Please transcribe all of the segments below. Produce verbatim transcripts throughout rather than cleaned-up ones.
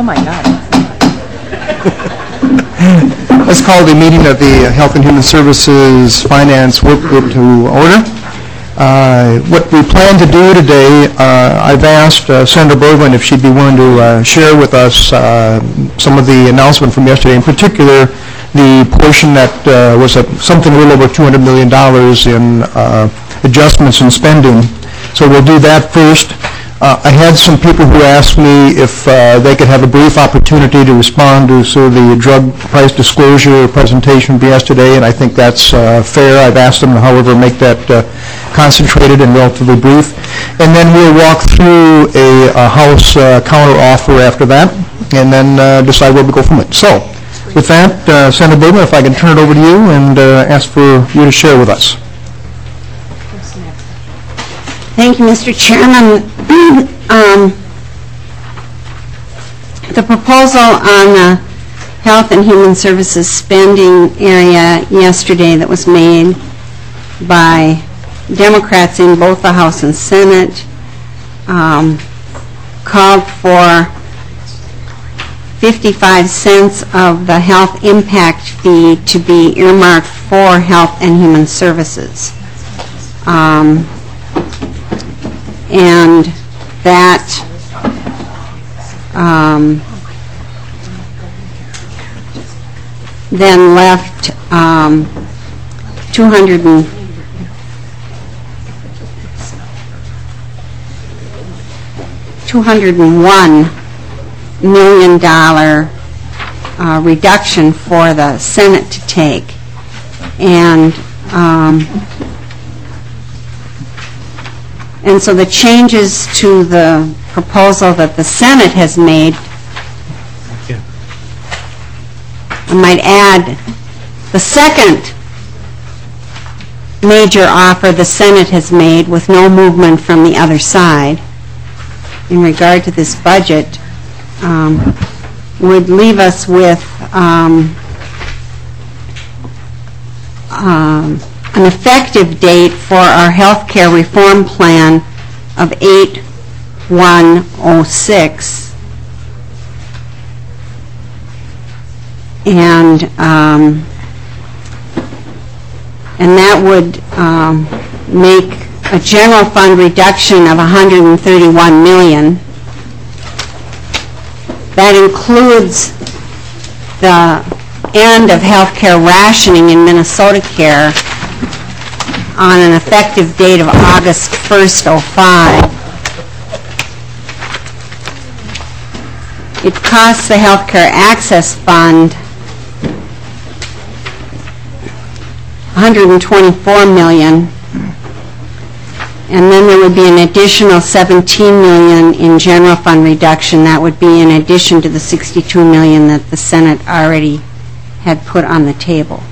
Oh, my God. Let's call the meeting of the Health and Human Services Finance Work Group to order. Uh, what we plan to do today, uh, I've asked uh, Senator Bergman if she'd be willing to uh, share with us uh, some of the announcement from yesterday, in particular the portion that uh, was a, something a little over two hundred million dollars in uh, adjustments in spending. So we'll do that first. Uh, I had some people who asked me if uh, they could have a brief opportunity to respond to sort of the drug price disclosure presentation from yesterday, and I think that's uh, fair. I've asked them, however, make that uh, concentrated and relatively brief. And then we'll walk through a, a House uh, counter offer after that, and then uh, decide where we go from it. So, with that, uh, Senator Bergman, if I can turn it over to you and uh, ask for you to share with us. Thank you, Mister Chairman. um, the proposal on the Health and Human Services spending area yesterday that was made by Democrats in both the House and Senate um, called for fifty-five cents of the health impact fee to be earmarked for Health and Human Services. Um, and that um, then left um, two hundred and two hundred one million dollar uh, reduction for the Senate to take, and um, And so the changes to the proposal that the Senate has made, I might add, the second major offer the Senate has made with no movement from the other side in regard to this budget um, would leave us with um, um, an effective date for our health care reform plan of eight one oh six, and um, and that would um, make a general fund reduction of one hundred thirty-one million dollars. That includes the end of health care rationing in Minnesota Care on an effective date of August first, oh five. It costs the Healthcare Access Fund one hundred twenty-four million dollars, and then there would be an additional seventeen million dollars in general fund reduction. That would be in addition to the sixty-two million dollars that the Senate already had put on the table.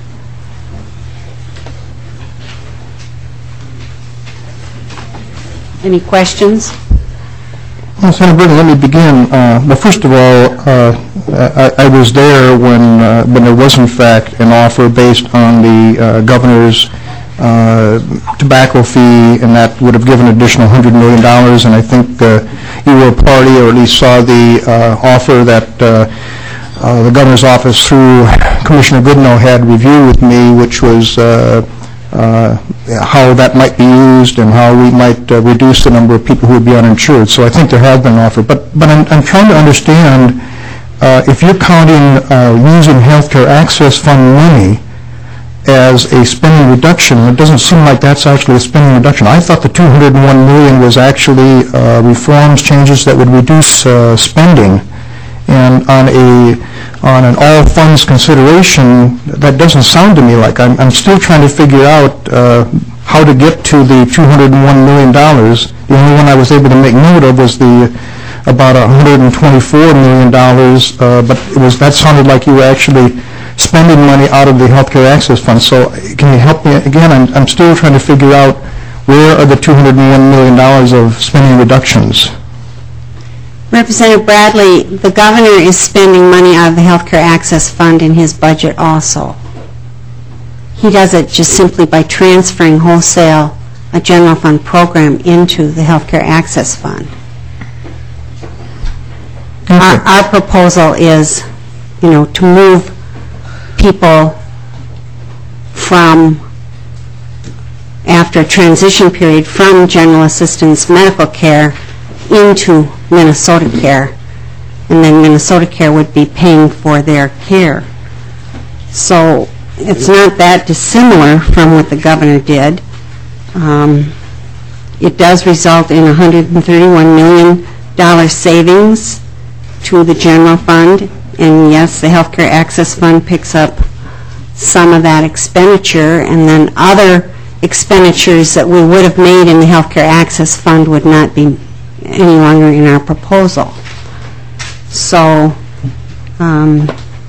Any questions? Well, Senator Bergman, let me begin. Uh, well, first of all, uh, I, I was there when uh, when there was, in fact, an offer based on the uh, governor's uh, tobacco fee, and that would have given an additional one hundred million dollars. And I think uh, you were a party, or at least saw the uh, offer that uh, uh, the governor's office, through Commissioner Goodenough, had reviewed with me, which was Uh, Uh, how that might be used and how we might uh, reduce the number of people who would be uninsured. So I think there has been an offer. But, but I'm, I'm trying to understand uh, if you're counting uh, using healthcare access fund money as a spending reduction, it doesn't seem like that's actually a spending reduction. I thought the two hundred one million dollars was actually uh, reforms, changes that would reduce uh, spending. And on a on an all funds consideration, that doesn't sound to me like I'm, I'm still trying to figure out uh, how to get to the two hundred one million dollars. The only one I was able to make note of was the about one hundred twenty-four million dollars, uh, but it was that sounded like you were actually spending money out of the healthcare access fund. So can you help me again? I'm, I'm still trying to figure out where are the two hundred one million dollars of spending reductions. Representative Bradley, the governor is spending money out of the Healthcare Access Fund in his budget also. He does it just simply by transferring wholesale a general fund program into the Healthcare Access Fund. Our, our proposal is, you know, to move people from, after a transition period, from general assistance medical care into Minnesota Care, and then Minnesota Care would be paying for their care. So it's not that dissimilar from what the governor did. Um, it does result in one hundred thirty-one million dollars savings to the general fund, and yes, the Healthcare Access Fund picks up some of that expenditure, and then other expenditures that we would have made in the Healthcare Access Fund would not be any longer in our proposal. So um,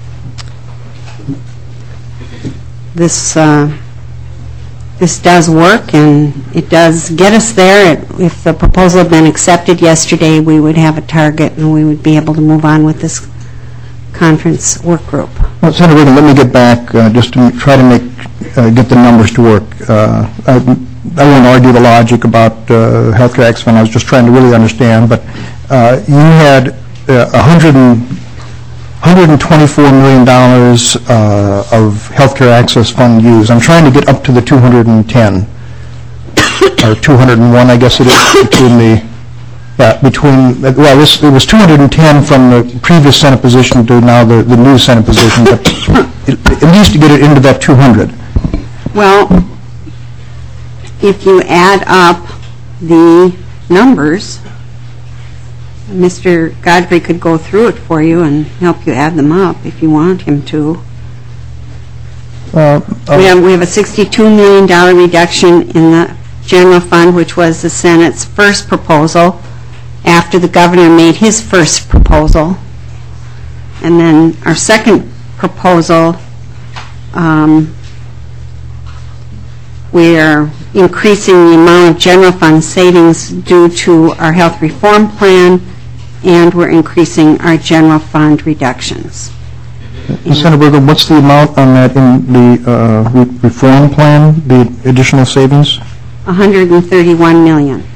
this uh, this does work, and it does get us there. It, if the proposal had been accepted yesterday, we would have a target, and we would be able to move on with this conference work group. Well, Senator Reagan, let me get back uh, just to try to make uh, get the numbers to work. Uh, I, I won't argue the logic about uh, Healthcare Access Fund. I was just trying to really understand. But uh, you had uh, one hundred and one hundred twenty-four million dollars uh, of Healthcare Access Fund used. I'm trying to get up to the two hundred ten, or two hundred one, I guess it is, between the, uh, between, well, this, it was two hundred ten from the previous Senate position to now the, the new Senate position, but it, at least to get it into that two hundred. Well, if you add up the numbers, Mister Godfrey could go through it for you and help you add them up if you want him to. Uh, uh, we, have, we have a sixty-two million dollars reduction in the general fund, which was the Senate's first proposal after the governor made his first proposal. And then our second proposal, um, we are increasing the amount of general fund savings due to our health reform plan, and we're increasing our general fund reductions. Senator Berger, what's the amount on that in the uh, re reform plan, the additional savings? one hundred thirty-one million dollars.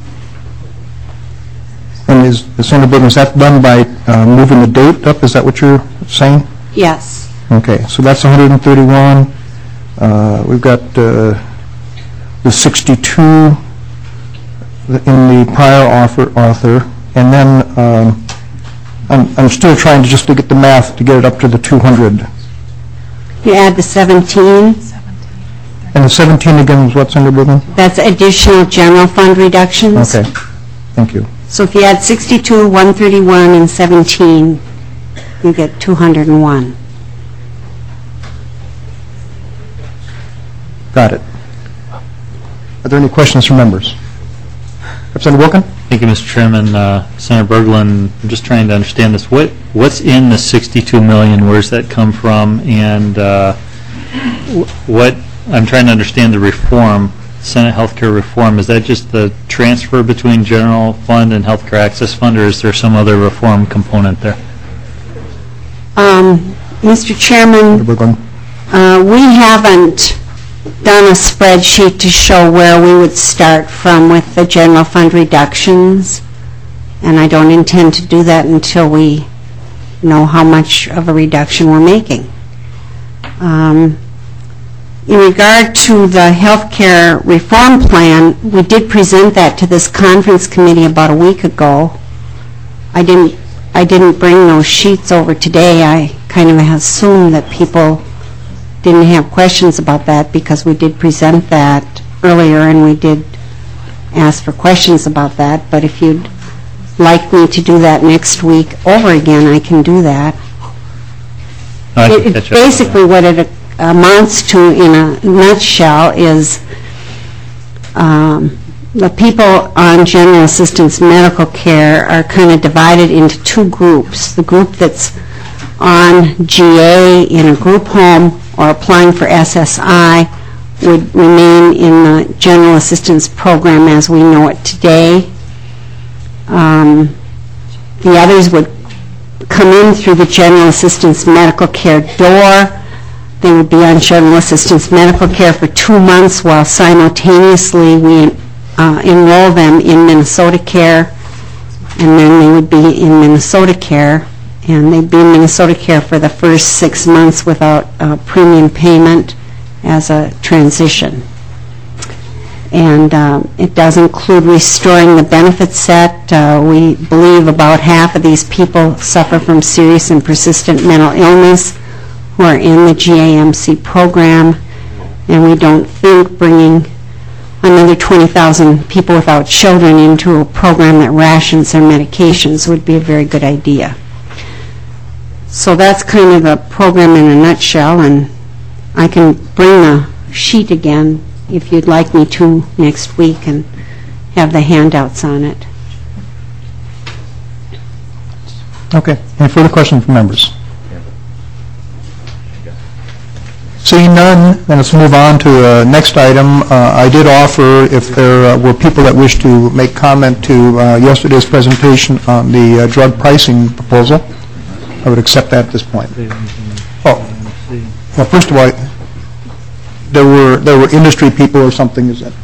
And is, Senator Berger, is that done by uh, moving the date up? Is that what you're saying? Yes. Okay, so that's one hundred thirty-one. Uh, we've got uh, the sixty-two in the prior offer, author, and then um, I'm, I'm still trying to just to get the math to get it up to the two hundred. You add the seventeen. And the seventeen again is what, Senator Bergman? That's additional general fund reductions. Okay, thank you. So if you add sixty-two, one thirty-one, and seventeen, you get two hundred one. Got it. Are there any questions from members? Representative Wilken? Thank you, Mister Chairman. Uh, Senator Berglund, I'm just trying to understand this. What What's in the sixty-two million dollars? Where's that come from? And uh, what I'm trying to understand the reform, Senate healthcare reform. Is that just the transfer between general fund and healthcare access fund, or is there some other reform component there? Um, Mister Chairman, uh, we haven't done a spreadsheet to show where we would start from with the general fund reductions, and I don't intend to do that until we know how much of a reduction we're making. Um, in regard to the health care reform plan, we did present that to this conference committee about a week ago. I didn't, I didn't bring those sheets over today. I kind of assumed that people didn't have questions about that because we did present that earlier and we did ask for questions about that. But if you'd like me to do that next week over again, I can do that. No, I can It, catch up basically on that. what it amounts to in a nutshell is um, the people on general assistance medical care are kind of divided into two groups. The group that's on G A in a group home or applying for S S I would remain in the general assistance program as we know it today. Um, the others would come in through the general assistance medical care door. They would be on general assistance medical care for two months while simultaneously we uh, enroll them in Minnesota Care. and then they would be in Minnesota Care, and they'd be in Minnesota Care for the first six months without uh, premium payment as a transition. And um, it does include restoring the benefit set. Uh, we believe about half of these people suffer from serious and persistent mental illness who are in the G A M C program, and we don't think bringing another twenty thousand people without children into a program that rations their medications would be a very good idea. So that's kind of the program in a nutshell, and I can bring the sheet again if you'd like me to next week and have the handouts on it. Okay. Any further questions from members? Seeing none, then let's move on to the next item. Uh, I did offer, if there uh, were people that wish to make comment to uh, yesterday's presentation on the uh, drug pricing proposal, I would accept that at this point. Oh, well, first of all, there were there were industry people or something, is that?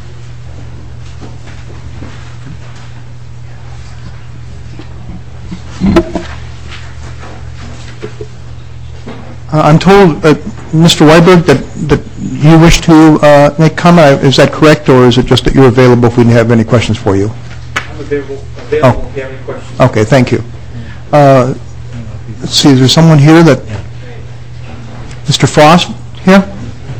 Uh, I'm told, uh, Mister Weiberg, that, that you wish to uh, make comment. Is that correct, or is it just that you're available if we have any questions for you? I'm available, available Oh. if you have any questions. Okay, thank you. Uh, let's see, is there someone here that, Mister Frost here?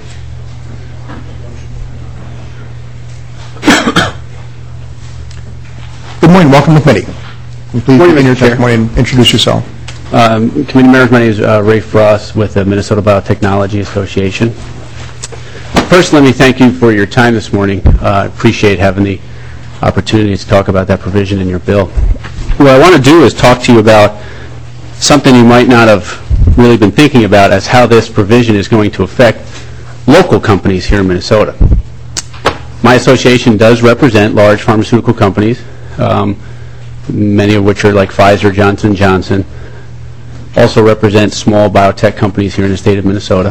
Good morning, welcome to committee. Can you Please Morning, begin your Mister Chair. testimony and introduce yourself. Um, Committee members, my name is uh, Ray Frost with the Minnesota Biotechnology Association. First, let me thank you for your time this morning. I uh, appreciate having the opportunity to talk about that provision in your bill. What I want to do is talk to you about something you might not have really been thinking about as how this provision is going to affect local companies here in Minnesota. My association does represent large pharmaceutical companies, um, many of which are like Pfizer, Johnson and Johnson. Also represent small biotech companies here in the state of Minnesota.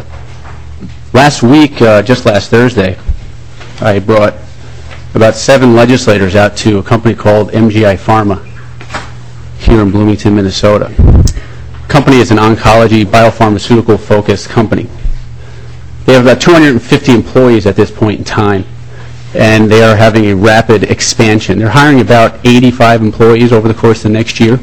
Last week, uh, just last Thursday, I brought about seven legislators out to a company called M G I Pharma here in Bloomington, Minnesota. The company is an oncology, biopharmaceutical focused company. They have about two hundred fifty employees at this point in time, and they are having a rapid expansion. They're hiring about eighty-five employees over the course of the next year.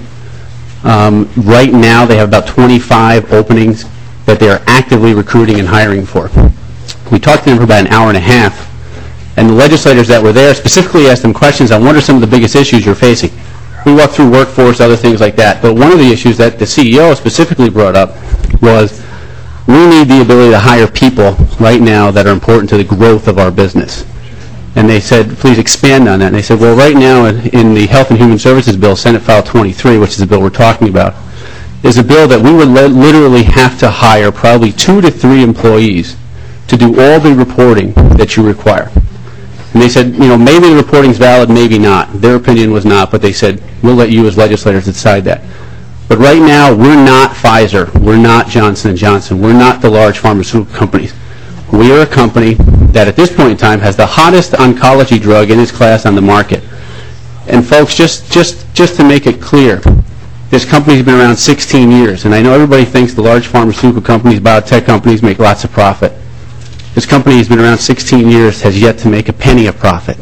Um, right now, they have about twenty-five openings that they are actively recruiting and hiring for. We talked to them for about an hour and a half, and the legislators that were there specifically asked them questions on what are some of the biggest issues you're facing. We walked through workforce, other things like that, but one of the issues that the C E O specifically brought up was we need the ability to hire people right now that are important to the growth of our business. And they said, please expand on that. And they said, well, right now in, in the Health and Human Services Bill, Senate File twenty-three, which is the bill we're talking about, is a bill that we would li- literally have to hire probably two to three employees to do all the reporting that you require. And they said, you know, maybe the reporting's valid, maybe not. Their opinion was not, but they said, we'll let you as legislators decide that. But right now, we're not Pfizer. We're not Johnson and Johnson. We're not the large pharmaceutical companies. We are a company that at this point in time has the hottest oncology drug in its class on the market. And folks, just, just, just to make it clear, this company's been around sixteen years, and I know everybody thinks the large pharmaceutical companies, biotech companies make lots of profit. This company has been around sixteen years, has yet to make a penny of profit.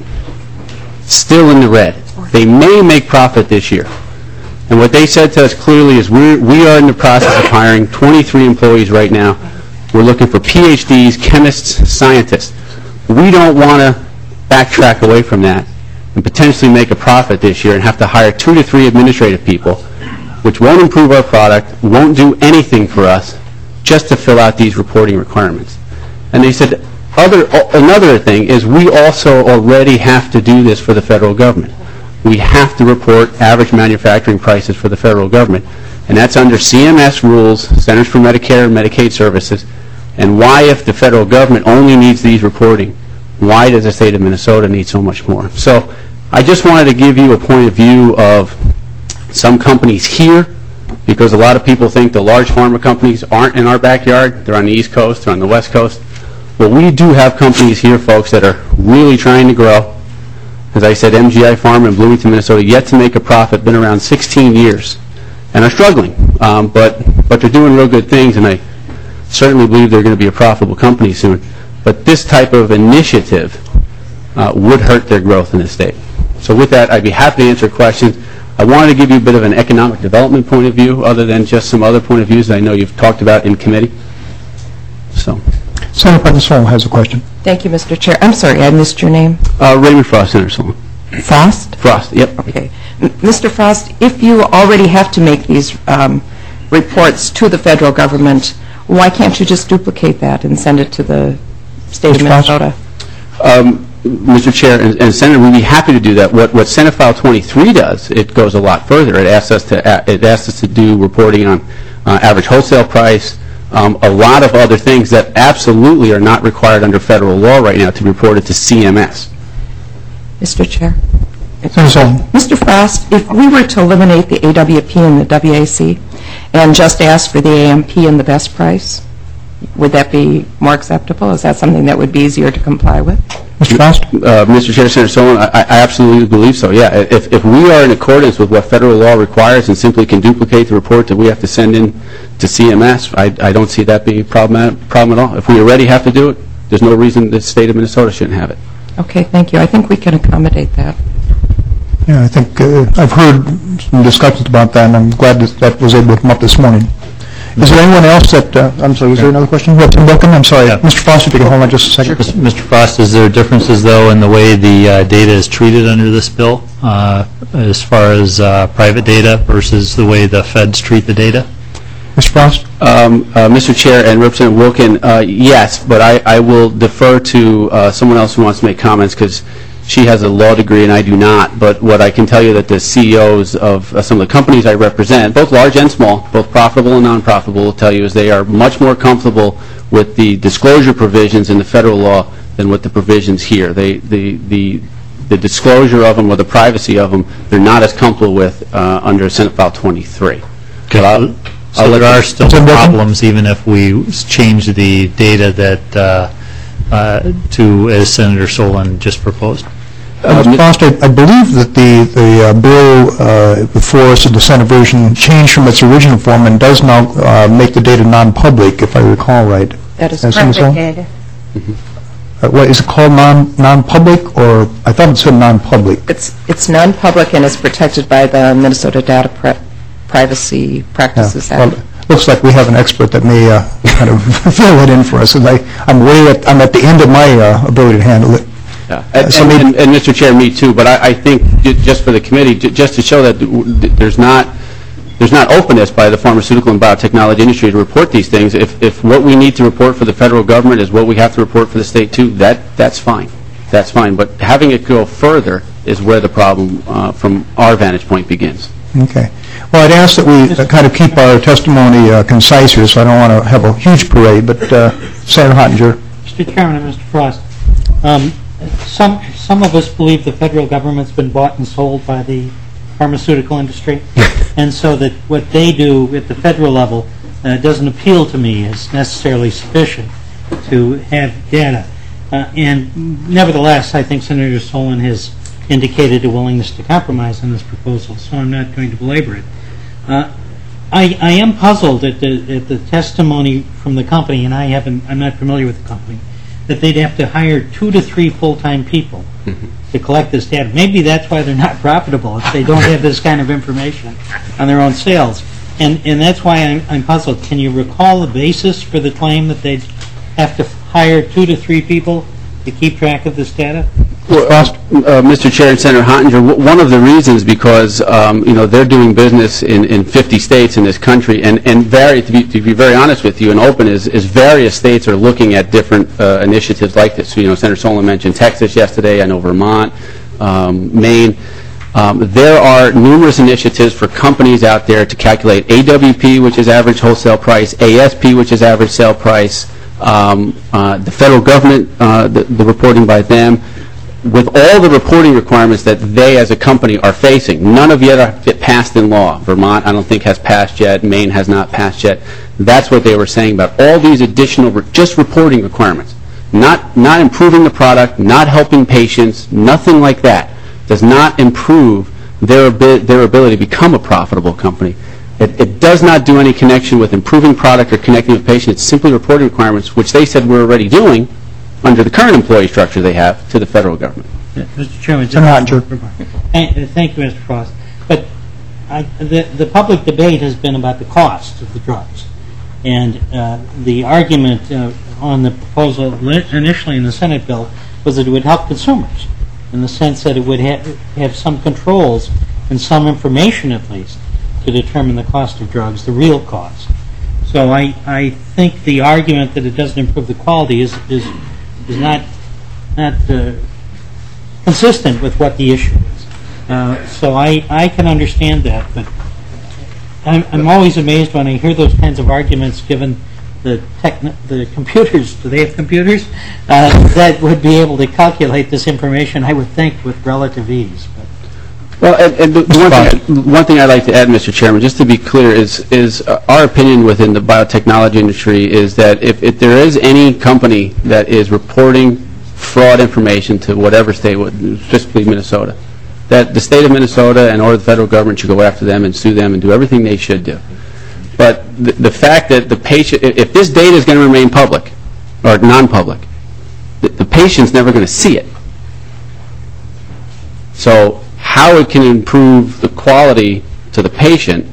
Still in the red. They may make profit this year. And what they said to us clearly is we're, we are in the process of hiring twenty-three employees right now. We're looking for P H Ds, chemists, scientists. We don't want to backtrack away from that and potentially make a profit this year and have to hire two to three administrative people, which won't improve our product, won't do anything for us, just to fill out these reporting requirements. And they said, other, another thing is we also already have to do this for the federal government. We have to report average manufacturing prices for the federal government. And that's under C M S rules, Centers for Medicare and Medicaid Services. And why, if the federal government only needs these reporting, why does the state of Minnesota need so much more? So I just wanted to give you a point of view of some companies here, because a lot of people think the large pharma companies aren't in our backyard. They're on the East Coast, they're on the West Coast. Well, we do have companies here, folks, that are really trying to grow. As I said, M G I Farm in Bloomington, Minnesota, yet to make a profit, been around sixteen years, and are struggling. Um, but, but they're doing real good things, and I certainly believe they're going to be a profitable company soon. But this type of initiative uh, would hurt their growth in the state. So with that, I'd be happy to answer questions. I wanted to give you a bit of an economic development point of view, other than just some other point of views that I know you've talked about in committee. So, Senator President Solon has a question. Thank you, Mister Chair. I'm sorry, I missed your name. uh, Raymond Frost, Senator Solon. Frost? Frost, yep. Okay. M- Mister Frost, if you already have to make these um, reports to the federal government, why can't you just duplicate that and send it to the state of Mister Frost? Minnesota? Um, Mister Chair and, and Senator, we'd be happy to do that. What, what Senate File twenty-three does, it goes a lot further. It asks us to uh, it asks us to do reporting on uh, average wholesale price, um, a lot of other things that absolutely are not required under federal law right now to be reported to C M S. Mister Chair? Senator Solon. Mister Frost, if we were to eliminate the A W P and the W A C and just ask for the A M P and the best price, would that be more acceptable? Is that something that would be easier to comply with? Mister Frost? Uh, Mister Chair, Senator Solon, I, I absolutely believe so, yeah. If, if we are in accordance with what federal law requires and simply can duplicate the report that we have to send in to C M S, I, I don't see that being a problem, problem at all. If we already have to do it, there's no reason the state of Minnesota shouldn't have it. Okay, thank you. I think we can accommodate that. Yeah, I think uh, I've heard some discussions about that, and I'm glad that that was able to come up this morning. Is there anyone else that, uh, I'm sorry, was there another question? Yeah, Tim Duncan, I'm sorry. Yeah. Mister Frost, if you can hold on just a second. Mister Frost, is there differences, though, in the way the uh, data is treated under this bill, uh, as far as uh, private data versus the way the feds treat the data? Mister Frost? Um, uh, Mister Chair and Representative Wilkin, uh, yes, but I, I will defer to uh, someone else who wants to make comments because she has a law degree and I do not. But what I can tell you that the C E Os of uh, some of the companies I represent, both large and small, both profitable and non-profitable, will tell you is they are much more comfortable with the disclosure provisions in the federal law than with the provisions here. They, the, the, the disclosure of them or the privacy of them, they're not as comfortable with uh, under Senate File twenty-three. Okay. I'll- So I'll let there you- are still Tim Duncan? problems even if we s- change the data that, uh, uh, to, as Senator Solon just proposed? Uh, Mister Frost, I I believe that the, the uh, bill uh, before us in the Senate version changed from its original form and does now uh, make the data non-public, if I recall right. That is Uh, Senator Solon? Data. Uh, What, is it called non, non-public, or, I thought it said non-public? It's, it's non-public and is protected by the Minnesota Data Pri- Privacy Practices Yeah. Act. Well, looks like we have an expert that may uh, kind of fill it in for us, and I, I'm way at, I'm at the end of my uh, ability to handle it. Yeah. And, So and, maybe- and, and Mister Chair, me too, but I, I think ju- just for the committee, ju- just to show that w- th- there's not, there's not openness by the pharmaceutical and biotechnology industry to report these things. If, if what we need to report for the federal government is what we have to report for the state too, that, that's fine. That's fine. But having it go further is where the problem, uh, from our vantage point, begins. Okay. Well, I'd ask that we uh, kind of keep our testimony uh, concise here, so I don't want to have a huge parade, but uh, Senator Hottinger. Mister Chairman and Mister Frost, um, some some of us believe the federal government's been bought and sold by the pharmaceutical industry, and so that what they do at the federal level uh, doesn't appeal to me as necessarily sufficient to have data. Uh, and nevertheless, I think Senator Solon has indicated a willingness to compromise on this proposal, so I'm not going to belabor it. Uh, I, I am puzzled at the, at the testimony from the company, and I haven't, I'm not familiar with the company, that they'd have to hire two to three full-time people mm-hmm. to collect this data. Maybe that's why they're not profitable, if they don't have this kind of information on their own sales. And, and that's why I'm, I'm puzzled. Can you recall the basis for the claim that they'd have to hire two to three people to keep track of this data? Well, uh, Mister Chair and Senator Hottinger, w- one of the reasons because um, you know they're doing business in, in fifty states in this country, and and vary to be to be very honest with you and open is is various states are looking at different uh, initiatives like this. So, you know, Senator Solon mentioned Texas yesterday. I know Vermont, um, Maine. Um, there are numerous initiatives for companies out there to calculate A W P, which is average wholesale price, A S P, which is average sale price, um, uh, the federal government, uh, the, the reporting by them. With all the reporting requirements that they as a company are facing, none of yet are passed in law. Vermont, I don't think, has passed yet. Maine has not passed yet. That's what they were saying about all these additional, re- just reporting requirements. Not, not improving the product, not helping patients, nothing like that. does not improve their, abi- their ability to become a profitable company. It, it does not do any connection with improving product or connecting with patients. It's simply reporting requirements, which they said we're already doing under the current employee structure they have to the federal government. Mister Chairman. Senator Ottinger. Thank uh, thank you, Mister Frost. But I, the, the public debate has been about the cost of the drugs. And uh, the argument uh, on the proposal li- initially in the Senate bill was that it would help consumers in the sense that it would ha- have some controls and some information at least to determine the cost of drugs, the real cost. So I, I think the argument that it doesn't improve the quality is is, is not not uh, consistent with what the issue is. Uh, so I, I can understand that, but I'm, I'm always amazed when I hear those kinds of arguments given the techn- the computers, do they have computers, uh, that would be able to calculate this information, I would think, with relative ease. But Well, and, and the one, thing, one thing I'd like to add, Mister Chairman, just to be clear, is is uh, our opinion within the biotechnology industry is that if, if there is any company that is reporting fraud information to whatever state, specifically Minnesota, that the state of Minnesota and or the federal government should go after them and sue them and do everything they should do. But the, the fact that the patient, if this data is going to remain public or non-public, the, the patient's never going to see it. So how it can improve the quality to the patient,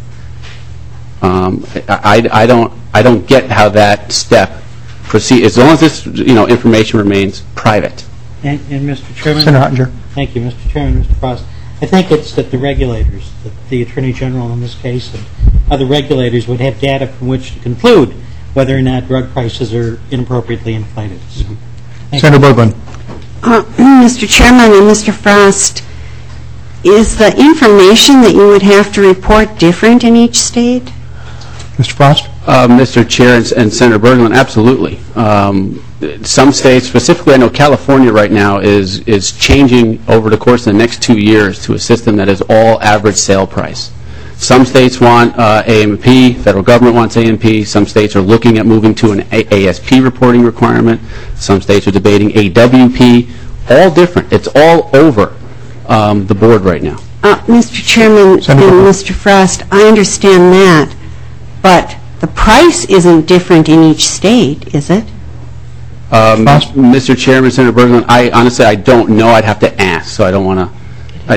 um, I, I don't I don't get how that step proceeds as long as this you know information remains private. and, and Mister Chairman, Senator Ottinger. thank you, Mister Chairman, Mister Frost. I think it's that the regulators, that the Attorney General in this case, and other regulators would have data from which to conclude whether or not drug prices are inappropriately inflated. So, thank Senator you. Berglund. Uh, Mister Chairman and Mister Frost, is the information that you would have to report different in each state? Mister Frost. Uh, Mister Chair and, and Senator Berglund, absolutely. Um, some states, specifically I know California right now, is is changing over the course of the next two years to a system that is all average sale price. Some states want uh, A M P, federal government wants A M P, some states are looking at moving to an A- ASP reporting requirement, some states are debating A W P, all different. It's all over um, the board right now. Uh, Mister Chairman Senator and Berglund. Mister Frost, I understand that, but the price isn't different in each state, is it? Um, Frost? Mister Chairman, Senator Berglund, I honestly I don't know. I'd have to ask, so I don't want to.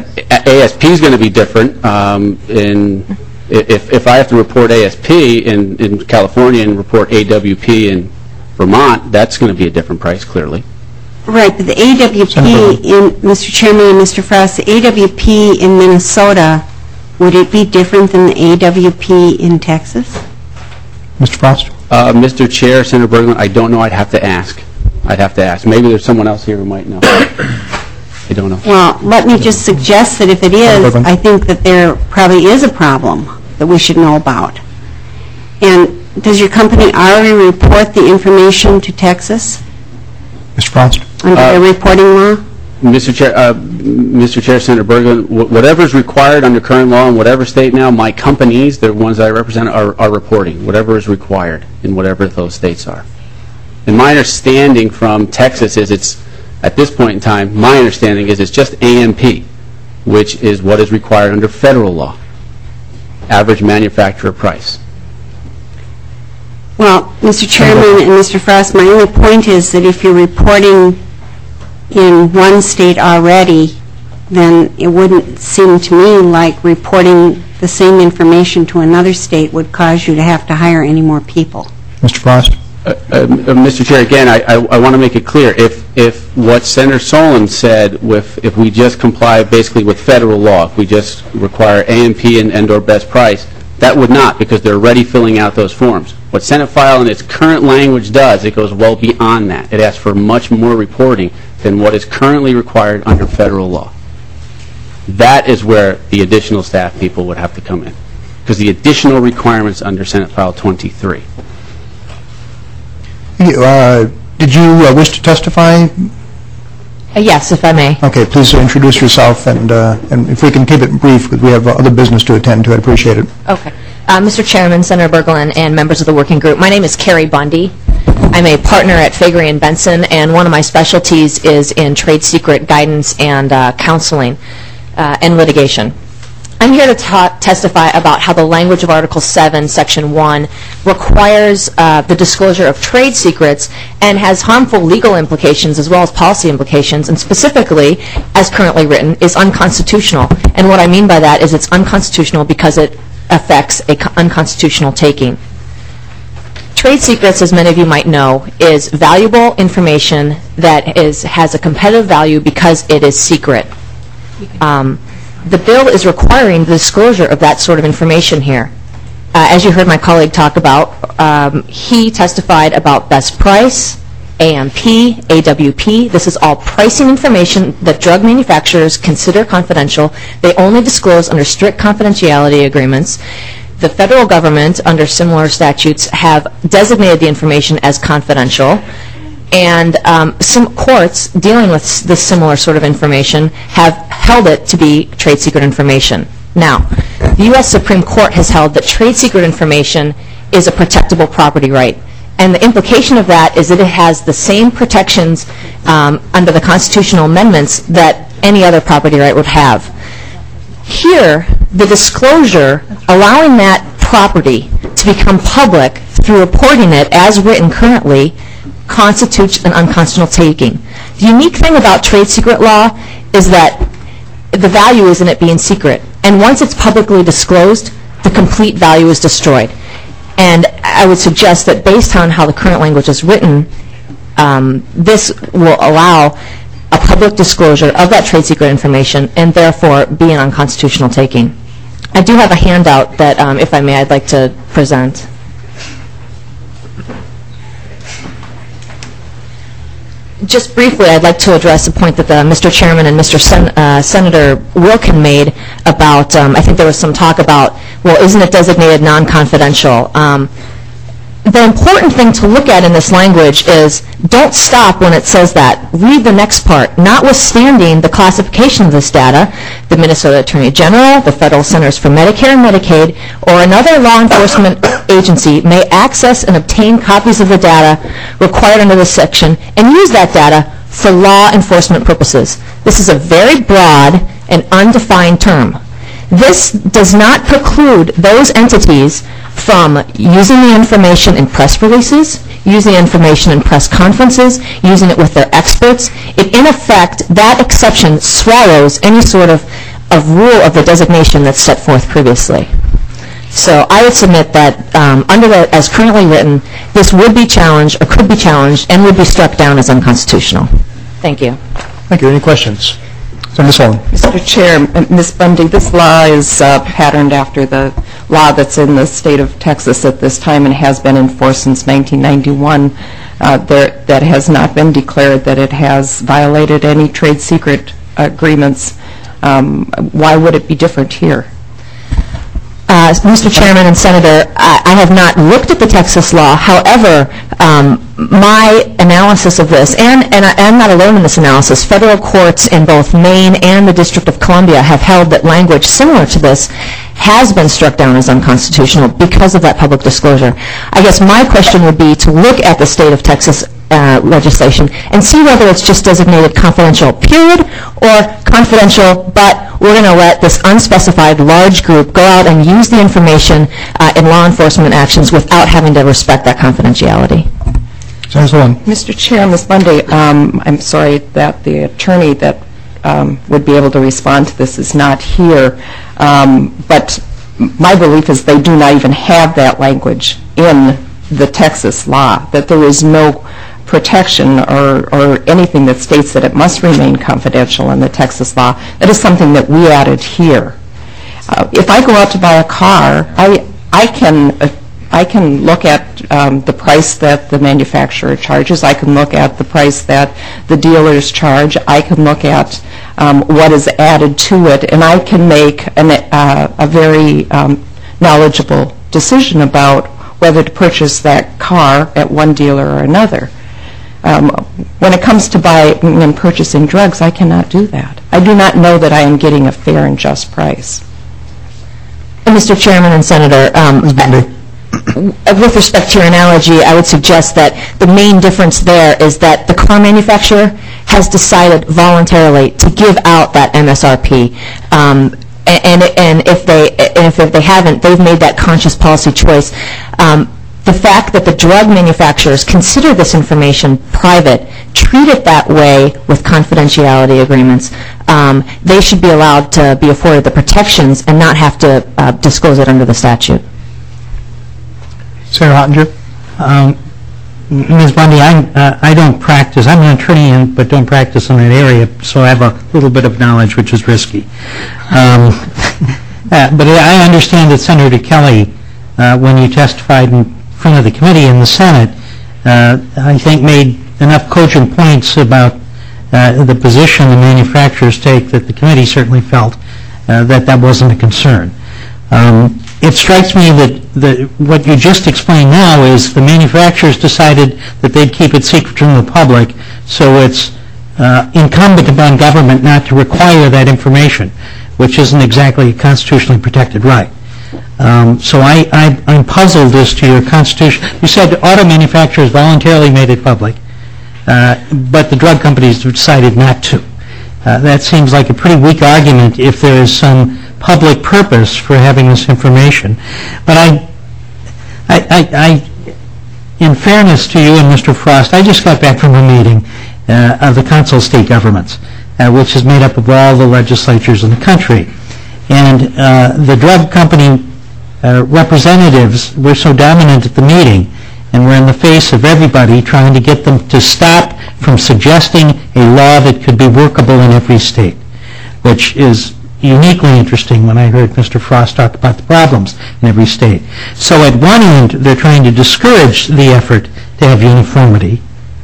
A S P is going to be different. Um, in if if I have to report A S P in in California and report A W P in Vermont, that's going to be a different price, clearly. Right, but the A W Senator P in, Mister Chairman and Mister Frost, the A W P in Minnesota, would it be different than the A W P in Texas? Mister Frost. Uh, Mister Chair, Senator Berglund, I don't know. I'd have to ask. I'd have to ask. Maybe there's someone else here who might know. I don't know. Well, let me just suggest that if it is, I think that there probably is a problem that we should know about. And does your company already report the information to Texas Mister Frost. under Uh, their reporting law? Mister Chair, uh, Mister Chair, Senator Berglund, wh- whatever is required under current law in whatever state now, my companies, the ones I represent, are, are reporting whatever is required in whatever those states are. And my understanding from Texas is it's, at this point in time, my understanding is it's just A M P, which is what is required under federal law, average manufacturer price. Well, Mister Chairman and Mister Frost, my only point is that if you're reporting in one state already, then it wouldn't seem to me like reporting the same information to another state would cause you to have to hire any more people. Mister Frost. Uh, uh, Mister Chair, again, I, I, I want to make it clear. If if what Senator Solon said, with if we just comply basically with federal law, if we just require A M P and, and or best price, that would not, because they're already filling out those forms. What Senate File in its current language does, it goes well beyond that. It asks for much more reporting than what is currently required under federal law. That is where the additional staff people would have to come in, because the additional requirements under Senate File twenty-three. Uh, did you uh, wish to testify? Uh, Yes, if I may. Okay, please introduce yourself, and uh, and if we can keep it brief, because we have uh, other business to attend to, I'd appreciate it. Okay. Uh, Mister Chairman, Senator Berglund, and members of the working group, my name is Carrie Bundy. I'm a partner at Fagery and Benson, and one of my specialties is in trade secret guidance and uh, counseling uh, and litigation. I'm here to ta- testify about how the language of Article seven, Section one requires uh, the disclosure of trade secrets and has harmful legal implications as well as policy implications, and specifically, as currently written, is unconstitutional. And what I mean by that is it's unconstitutional because it affects a co- unconstitutional taking. Trade secrets, as many of you might know, is valuable information that is has a competitive value because it is secret. Um, The bill is requiring the disclosure of that sort of information here. Uh, as you heard my colleague talk about, um, he testified about best price, A M P, A W P. This is all pricing information that drug manufacturers consider confidential. They only disclose under strict confidentiality agreements. The federal government, under similar statutes, have designated the information as confidential. And um, some courts dealing with s- this similar sort of information have held it to be trade secret information. Now, the U S Supreme Court has held that trade secret information is a protectable property right. And the implication of that is that it has the same protections um, under the constitutional amendments that any other property right would have. Here, the disclosure allowing that property to become public through reporting it as written currently constitutes an unconstitutional taking. The unique thing about trade secret law is that the value is in it being secret. And once it's publicly disclosed, the complete value is destroyed. And I would suggest that based on how the current language is written, um, this will allow a public disclosure of that trade secret information and therefore be an unconstitutional taking. I do have a handout that, um, if I may, I'd like to present. Just briefly, I'd like to address a point that the, Mister Chairman and Mister Sen- uh, Senator Wilkin made about, um, I think there was some talk about, well, isn't it designated non-confidential? Um, the important thing to look at in this language is don't stop when it says that. Read the next part. Notwithstanding the classification of this data, the Minnesota Attorney General, the Federal Centers for Medicare and Medicaid, or another law enforcement agency may access and obtain copies of the data required under this section and use that data for law enforcement purposes. This is a very broad and undefined term. This does not preclude those entities from using the information in press releases, using the information in press conferences, using it with their experts. It, in effect, that exception swallows any sort of, of rule of the designation that's set forth previously. So I would submit that um, under the, as currently written, this would be challenged or could be challenged and would be struck down as unconstitutional. Thank you. Thank you. Any questions? Senator Sullivan. Mister Chair, Miz Bundy, this law is uh, patterned after the law that's in the state of Texas at this time and has been enforced since nineteen ninety-one. Uh, there, that has not been declared that it has violated any trade secret agreements. Um, why would it be different here? Uh, Mister Chairman and Senator, I, I have not looked at the Texas law. However, um, my analysis of this, and, and I, I'm not alone in this analysis, federal courts in both Maine and the District of Columbia have held that language similar to this has been struck down as unconstitutional because of that public disclosure. I guess my question would be to look at the state of Texas uh, legislation and see whether it's just designated confidential, period, or confidential, but we're going to let this unspecified large group go out and use the information uh, in law enforcement actions without having to respect that confidentiality. Senator Sullivan. Mister Chair, Miz Bundy, um, I'm sorry that the attorney that um, would be able to respond to this is not here, um, but my belief is they do not even have that language in the Texas law, that there is no protection or, or anything that states that it must remain confidential in the Texas law. That is something that we added here. Uh, if I go out to buy a car, I, I can uh, I can look at um, the price that the manufacturer charges. I can look at the price that the dealers charge. I can look at um, what is added to it, and I can make an, uh, a very um, knowledgeable decision about whether to purchase that car at one dealer or another. Um, when it comes to buying and purchasing drugs, I cannot do that. I do not know that I am getting a fair and just price. Mister Chairman and Senator, um, with respect to your analogy, I would suggest that the main difference there is that the car manufacturer has decided voluntarily to give out that M S R P. Um, and, and, if they, and if they haven't, they've made that conscious policy choice. Um, the fact that the drug manufacturers consider this information private, treat it that way with confidentiality agreements, um, they should be allowed to be afforded the protections and not have to uh, disclose it under the statute. Senator Hottinger? Um, Miz Bundy, I'm, uh, I don't practice, I'm an attorney, in, but don't practice in that area, so I have a little bit of knowledge, which is risky. Um, uh, but I understand that Senator Kelly, uh, when you testified in front of the committee in the Senate, uh, I think made enough cogent points about uh, the position the manufacturers take that the committee certainly felt uh, that that wasn't a concern. Um, It strikes me that the, what you just explained now is the manufacturers decided that they'd keep it secret from the public, so it's uh, incumbent upon government not to require that information, which isn't exactly a constitutionally protected right. Um, so I, I, I'm puzzled as to your constitution. You said auto manufacturers voluntarily made it public, uh, but the drug companies decided not to. Uh, that seems like a pretty weak argument if there is some public purpose for having this information. But I, I, I, I, in fairness to you and Mister Frost, I just got back from a meeting uh, of the Council of State Governments, uh, which is made up of all the legislatures in the country. And uh, the drug company uh, representatives were so dominant at the meeting and were in the face of everybody trying to get them to stop from suggesting a law that could be workable in every state, which is uniquely interesting when I heard Mister Frost talk about the problems in every state. So at one end, they're trying to discourage the effort to have uniformity,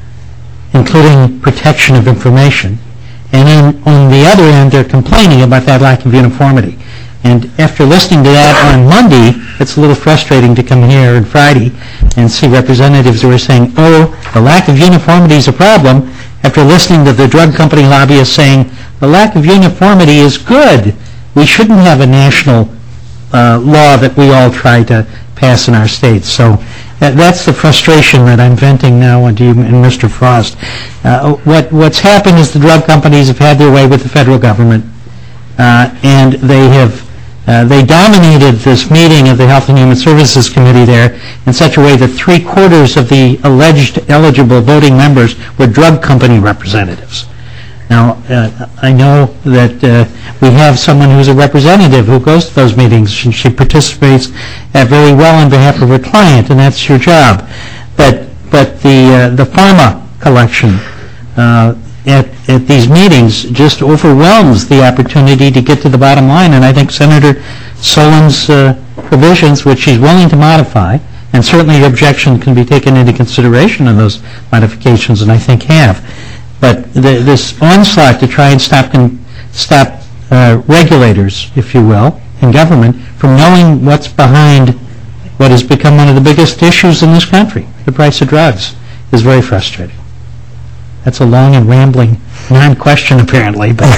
including protection of information. And then on the other end, they're complaining about that lack of uniformity. And after listening to that on Monday, it's a little frustrating to come here on Friday and see representatives who are saying, oh, the lack of uniformity is a problem, after listening to the drug company lobbyists saying, the lack of uniformity is good. We shouldn't have a national uh, law that we all try to pass in our states. So that, that's the frustration that I'm venting now onto you and Mister Frost. Uh, what, what's happened is the drug companies have had their way with the federal government, uh, and they have Uh, they dominated this meeting of the Health and Human Services Committee there in such a way that three-quarters of the alleged eligible voting members were drug company representatives. Now, uh, I know that uh, we have someone who's a representative who goes to those meetings, and she participates uh, very well on behalf of her client, and that's your job. But but the uh, the pharma collection uh, At, at these meetings just overwhelms the opportunity to get to the bottom line. And I think Senator Solon's uh, provisions, which she's willing to modify, and certainly your objection can be taken into consideration in those modifications, and I think have. But the, this onslaught to try and stop, con, stop uh, regulators, if you will, in government from knowing what's behind what has become one of the biggest issues in this country, the price of drugs, is very frustrating. That's a long and rambling non-question, apparently. But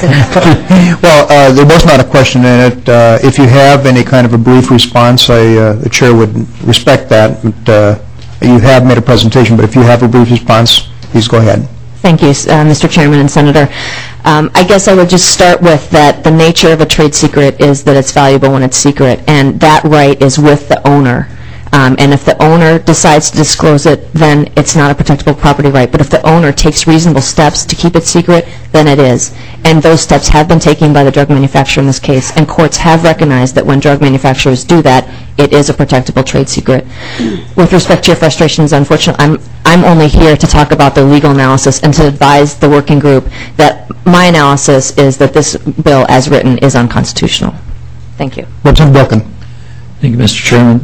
well, uh, there was not a question in it. Uh, if you have any kind of a brief response, I, uh, the chair would respect that. But, uh, you have made a presentation, but if you have a brief response, please go ahead. Thank you, uh, Mister Chairman and Senator. Um, I guess I would just start with that the nature of a trade secret is that it's valuable when it's secret, and that right is with the owner. Um, and if the owner decides to disclose it, then it's not a protectable property right. But if the owner takes reasonable steps to keep it secret, then it is. And those steps have been taken by the drug manufacturer in this case. And courts have recognized that when drug manufacturers do that, it is a protectable trade secret. With respect to your frustrations, unfortunately, I'm, I'm only here to talk about the legal analysis and to advise the working group that my analysis is that this bill, as written, is unconstitutional. Thank you. Representative Wilken. Thank you, Mister Chairman.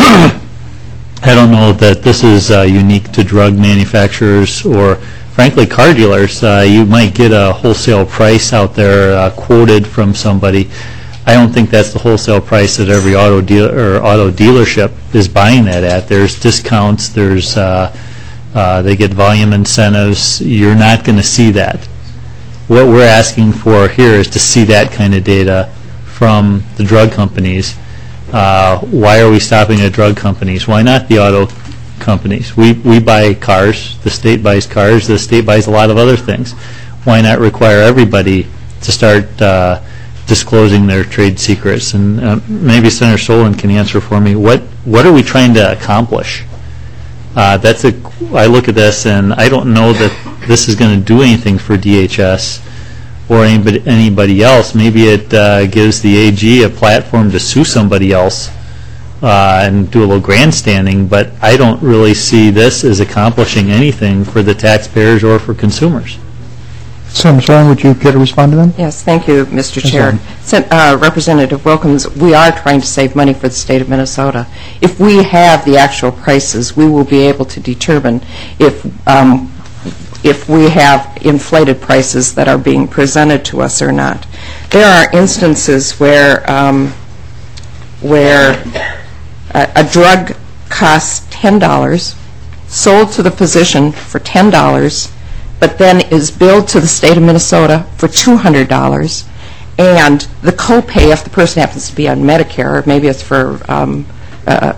I don't know that this is uh, unique to drug manufacturers or, frankly, car dealers. Uh, you might get a wholesale price out there uh, quoted from somebody. I don't think that's the wholesale price that every auto deal or auto dealership is buying that at. There's discounts. There's uh, uh, they get volume incentives. You're not going to see that. What we're asking for here is to see that kind of data from the drug companies. Uh, why are we stopping at drug companies? Why not the auto companies? We, we buy cars, the state buys cars, the state buys a lot of other things. Why not require everybody to start uh, disclosing their trade secrets? And uh, maybe Senator Solon can answer for me. What what are we trying to accomplish? Uh, that's a. I look at this and I don't know that this is going to do anything for D H S or anybody anybody else. Maybe it uh, gives the A G a platform to sue somebody else uh, and do a little grandstanding. But I don't really see this as accomplishing anything for the taxpayers or for consumers. Senator Solon, would you care to respond to them? Yes, thank you, Mister Yes, Chair. ma'am. Sen- uh, Representative Wilkins, we are trying to save money for the state of Minnesota. If we have the actual prices, we will be able to determine if um, if we have inflated prices that are being presented to us or not. There are instances where um, where a, a drug costs ten dollars, sold to the physician for ten dollars, but then is billed to the state of Minnesota for two hundred dollars, and the copay, if the person happens to be on Medicare, or maybe it's for um, uh,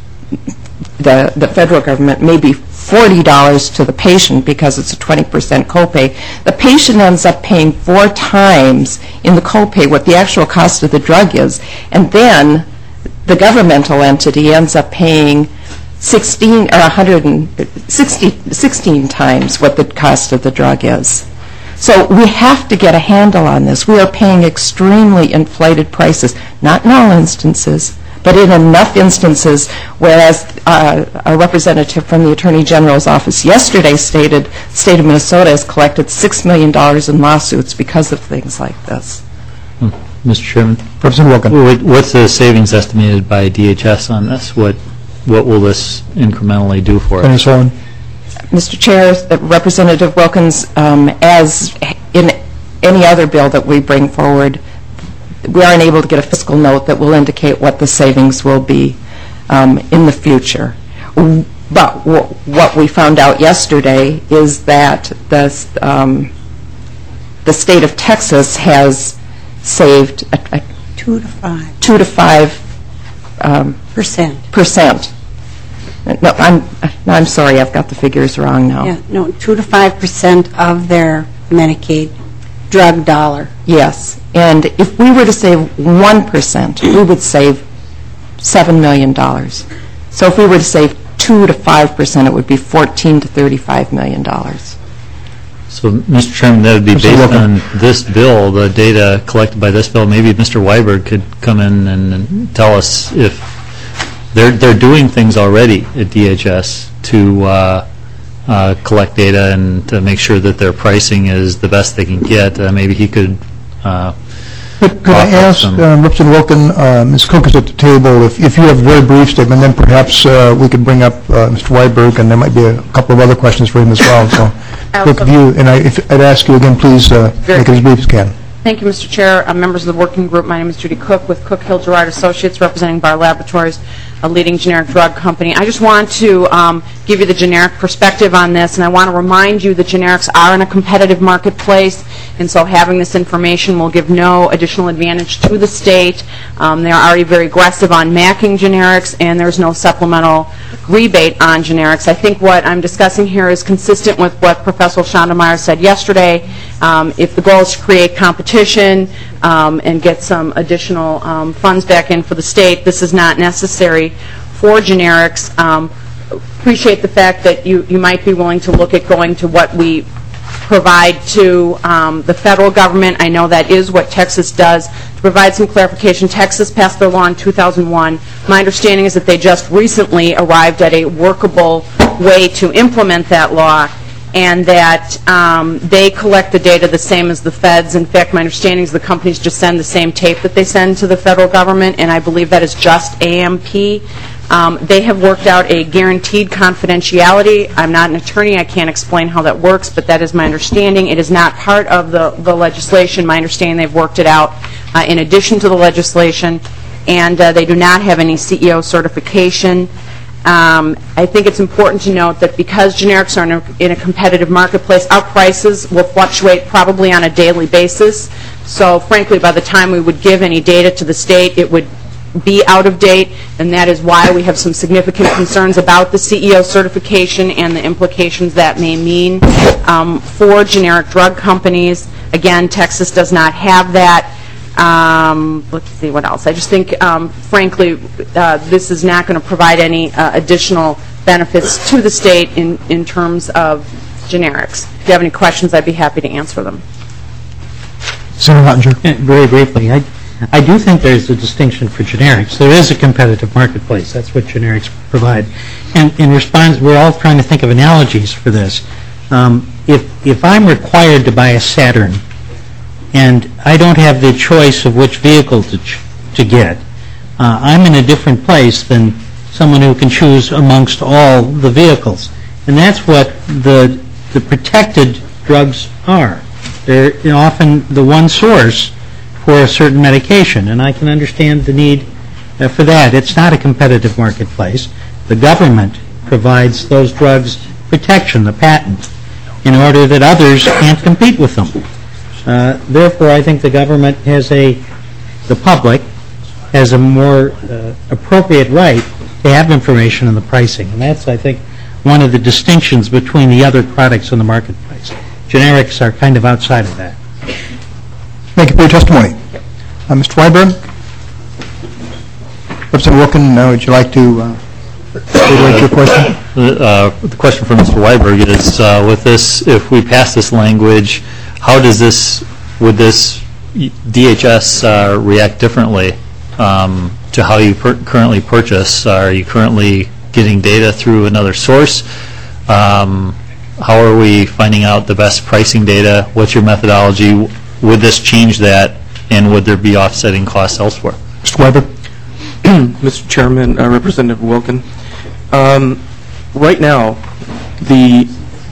the the federal government, maybe forty dollars to the patient because it's a twenty percent copay. The patient ends up paying four times in the copay what the actual cost of the drug is, and then the governmental entity ends up paying sixteen or one hundred sixty, sixteen times what the cost of the drug is. So we have to get a handle on this. We are paying extremely inflated prices, not in all instances, but in enough instances, whereas uh, a representative from the Attorney General's office yesterday stated the state of Minnesota has collected six million dollars in lawsuits because of things like this. Hmm. Mister Chairman, Representative Wilkins. what- what's the savings estimated by D H S on this? What what will this incrementally do for Senator us? Solon. Mister Chair, uh, Representative Wilkins, um, as in any other bill that we bring forward, we aren't able to get a fiscal note that will indicate what the savings will be um, in the future. But w- what we found out yesterday is that the, um, the state of Texas has saved a, a Two to five two to five um, percent. percent. No, I'm, no, I'm sorry, I've got the figures wrong now. Yeah, no, two to five percent of their Medicaid drug dollar. Yes, and if we were to save one percent, we would save seven million dollars. So if we were to save two to five percent, it would be fourteen to thirty-five million dollars. So, Mister Chairman, that would be Mister based Wilkins. on this bill, the data collected by this bill. Maybe Mister Weiberg could come in and, and tell us if they're they're doing things already at D H S to uh, uh, collect data and to make sure that their pricing is the best they can get. Uh, maybe he could. Uh, Could could I offer ask some- uh, Representative Wilkin, uh, Miz Cook is at the table, if if you have a very brief statement, then perhaps uh, we could bring up uh, Mister Weiberg, and there might be a couple of other questions for him as well. So, both of you, and I- if- I'd ask you again, please uh, Very make it as brief as you can. Thank you, Mister Chair. Uh, members of the working group, my name is Judy Cook with Cook Hill Gerard Associates, representing Bar Laboratories, a leading generic drug company. I just want to um, give you the generic perspective on this, and I want to remind you that generics are in a competitive marketplace, and so having this information will give no additional advantage to the state. Um, they're already very aggressive on macking generics, and there's no supplemental rebate on generics. I think what I'm discussing here is consistent with what Professor Schondemeyer said yesterday. Um, if the goal is to create competition um, and get some additional um, funds back in for the state, this is not necessary for generics. Um, appreciate the fact that you, you might be willing to look at going to what we provide to um, the federal government. I know that is what Texas does. To provide some clarification, Texas passed their law in two thousand one. My understanding is that they just recently arrived at a workable way to implement that law, and that um, they collect the data the same as the feds. In fact, my understanding is the companies just send the same tape that they send to the federal government, and I believe that is just A M P. Um, they have worked out a guaranteed confidentiality. I'm not an attorney. I can't explain how that works, but that is my understanding. It is not part of the, the legislation. My understanding, they've worked it out uh, in addition to the legislation, and uh, they do not have any C E O certification. Um, I think it's important to note that because generics are in a, in a competitive marketplace, our prices will fluctuate probably on a daily basis. So frankly, by the time we would give any data to the state, it would be out of date, and that is why we have some significant concerns about the C E O certification and the implications that may mean um, for generic drug companies. Again, Texas does not have that. Um, let's see what else. I just think, um, frankly, uh, this is not going to provide any uh, additional benefits to the state in, in terms of generics. If you have any questions, I'd be happy to answer them. Senator Ottinger. Yeah, very briefly, I, I do think there's a distinction for generics. There is a competitive marketplace. That's what generics provide. And in response, we're all trying to think of analogies for this. Um, if, if I'm required to buy a Saturn and I don't have the choice of which vehicle to, ch- to get, uh, I'm in a different place than someone who can choose amongst all the vehicles. And that's what the, the protected drugs are. They're often the one source for a certain medication, and I can understand the need uh, for that. It's not a competitive marketplace. The government provides those drugs protection, the patent, in order that others can't compete with them. Uh, therefore, I think the government has a, the public has a more uh, appropriate right to have information on the pricing, and that's, I think, one of the distinctions between the other products in the marketplace. Generics are kind of outside of that. Thank you for your testimony. Uh, Mister Wyburn? Representative Wilken, uh, would you like to uh, reiterate your question? Uh, the question for Mister Weiberg is, uh, with this, if we pass this language, how does this, would this D H S uh, react differently um, to how you per- currently purchase? Are you currently getting data through another source? Um, how are we finding out the best pricing data? What's your methodology? Would this change that, and would there be offsetting costs elsewhere? Mister Weiberg? Mister Chairman, uh, Representative Wilken, um, right now, the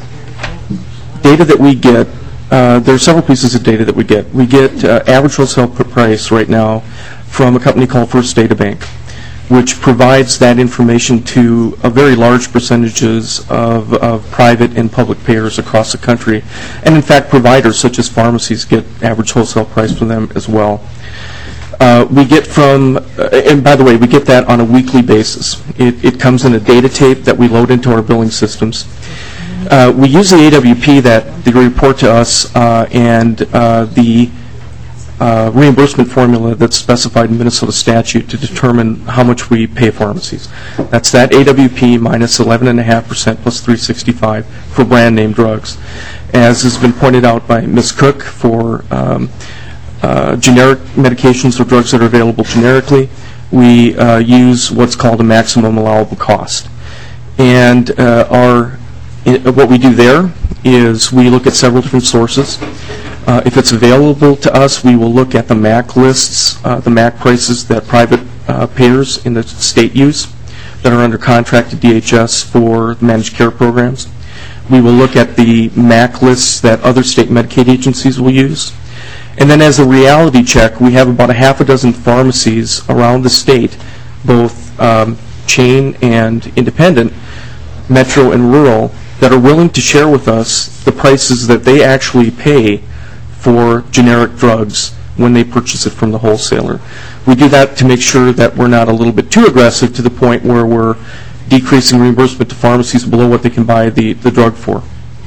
data that we get, uh, there are several pieces of data that we get. We get uh, average wholesale price right now from a company called First Data Bank, which provides that information to a very large percentages of, of private and public payers across the country. And in fact, providers such as pharmacies get average wholesale price from them as well. Uh, we get from, uh, and by the way, we get that on a weekly basis. It, it comes in a data tape that we load into our billing systems. Uh, we use the A W P that they report to us uh, and uh, the uh, reimbursement formula that's specified in Minnesota statute to determine how much we pay pharmacies. That's that A W P minus eleven point five percent plus three sixty-five for brand name drugs. As has been pointed out by Miz Cook, for um, uh, generic medications or drugs that are available generically, we uh, use what's called a maximum allowable cost. And uh, our I- what we do there is we look at several different sources. Uh, if it's available to us, we will look at the M A C lists, uh, the M A C prices that private uh, payers in the state use that are under contract to D H S for managed care programs. We will look at the M A C lists that other state Medicaid agencies will use. And then as a reality check, we have about a half a dozen pharmacies around the state, both um, chain and independent, metro and rural, that are willing to share with us the prices that they actually pay for generic drugs when they purchase it from the wholesaler. We do that to make sure that we're not a little bit too aggressive to the point where we're decreasing reimbursement to pharmacies below what they can buy the, the drug for.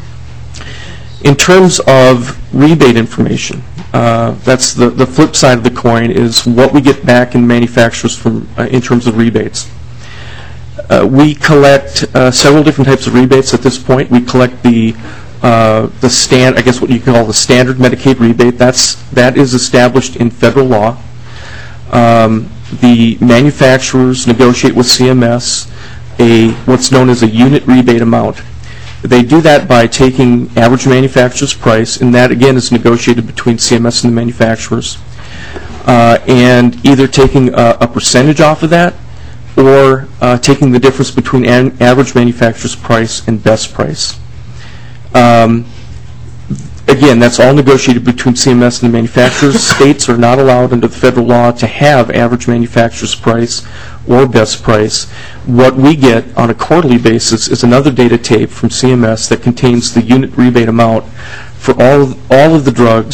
In terms of rebate information, uh, that's the, the flip side of the coin, is what we get back in manufacturers from uh, in terms of rebates. Uh, we collect uh, several different types of rebates at this point. We collect the uh, the stand, I guess what you call the standard Medicaid rebate. That's that is established in federal law. Um, the manufacturers negotiate with C M S a what's known as a unit rebate amount. They do that by taking average manufacturer's price, and that again is negotiated between C M S and the manufacturers, uh, and either taking a, a percentage off of that, or uh, taking the difference between an average manufacturer's price and best price. Um, again, that's all negotiated between C M S and the manufacturers. States are not allowed under the federal law to have average manufacturer's price or best price. What we get on a quarterly basis is another data tape from C M S that contains the unit rebate amount for all, all of the drugs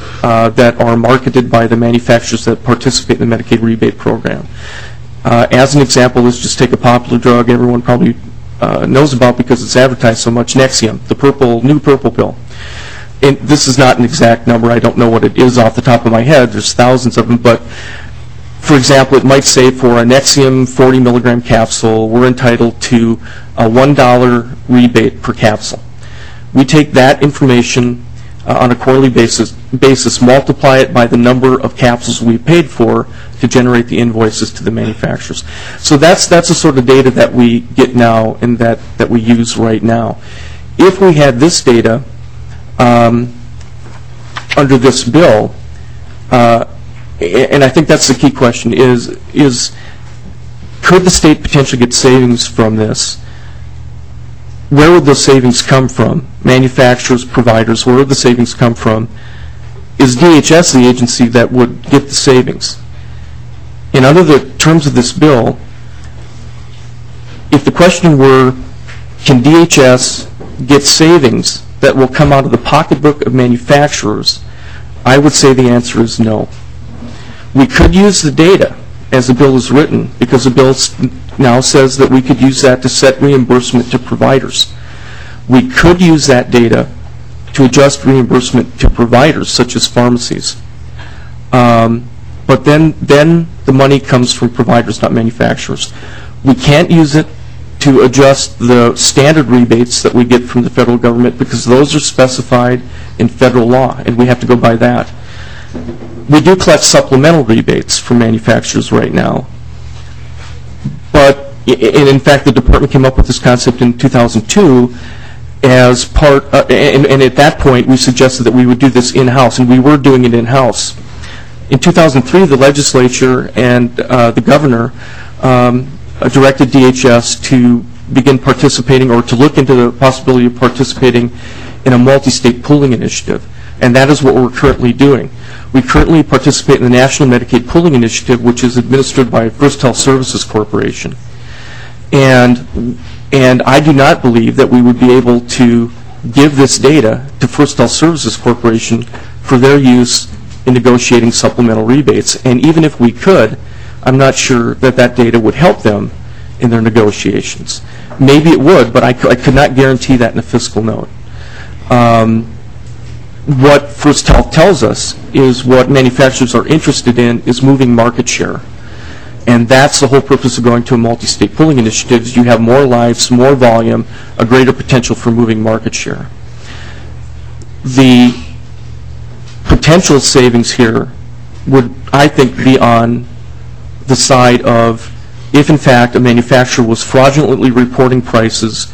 uh, that are marketed by the manufacturers that participate in the Medicaid rebate program. Uh, as an example, let's just take a popular drug everyone probably uh, knows about because it's advertised so much, Nexium, the purple, new purple pill. And this is not an exact number. I don't know what it is off the top of my head. There's thousands of them, but for example, it might say for a Nexium forty milligram capsule, we're entitled to a one dollar rebate per capsule. We take that information uh, on a quarterly basis, basis, multiply it by the number of capsules we paid for to generate the invoices to the manufacturers. So that's that's the sort of data that we get now and that, that we use right now. If we had this data um, under this bill, uh, and I think that's the key question, is, is could the state potentially get savings from this? Where would those savings come from? Manufacturers, providers, where would the savings come from? Is D H S the agency that would get the savings? And under the terms of this bill, if the question were, can D H S get savings that will come out of the pocketbook of manufacturers, I would say the answer is no. We could use the data as the bill is written, because the bill now says that we could use that to set reimbursement to providers. We could use that data to adjust reimbursement to providers, such as pharmacies. Um, but then, then the money comes from providers, not manufacturers. We can't use it to adjust the standard rebates that we get from the federal government, because those are specified in federal law, and we have to go by that. We do collect supplemental rebates from manufacturers right now. But, and in fact, the department came up with this concept in two thousand two as part, uh, and, and at that point, we suggested that we would do this in-house, and we were doing it in-house. In two thousand three, the legislature and uh, the governor um, directed D H S to begin participating, or to look into the possibility of participating in a multi-state pooling initiative. And that is what we're currently doing. We currently participate in the National Medicaid Pooling Initiative, which is administered by First Health Services Corporation. And, and I do not believe that we would be able to give this data to First Health Services Corporation for their use in negotiating supplemental rebates. And even if we could, I'm not sure that that data would help them in their negotiations. Maybe it would, but I, I could not guarantee that in a fiscal note. Um, what First Health tells us is what manufacturers are interested in is moving market share. And that's the whole purpose of going to a multi-state pooling initiative, is you have more lives, more volume, a greater potential for moving market share. The potential savings here would, I think, be on the side of if, in fact, a manufacturer was fraudulently reporting prices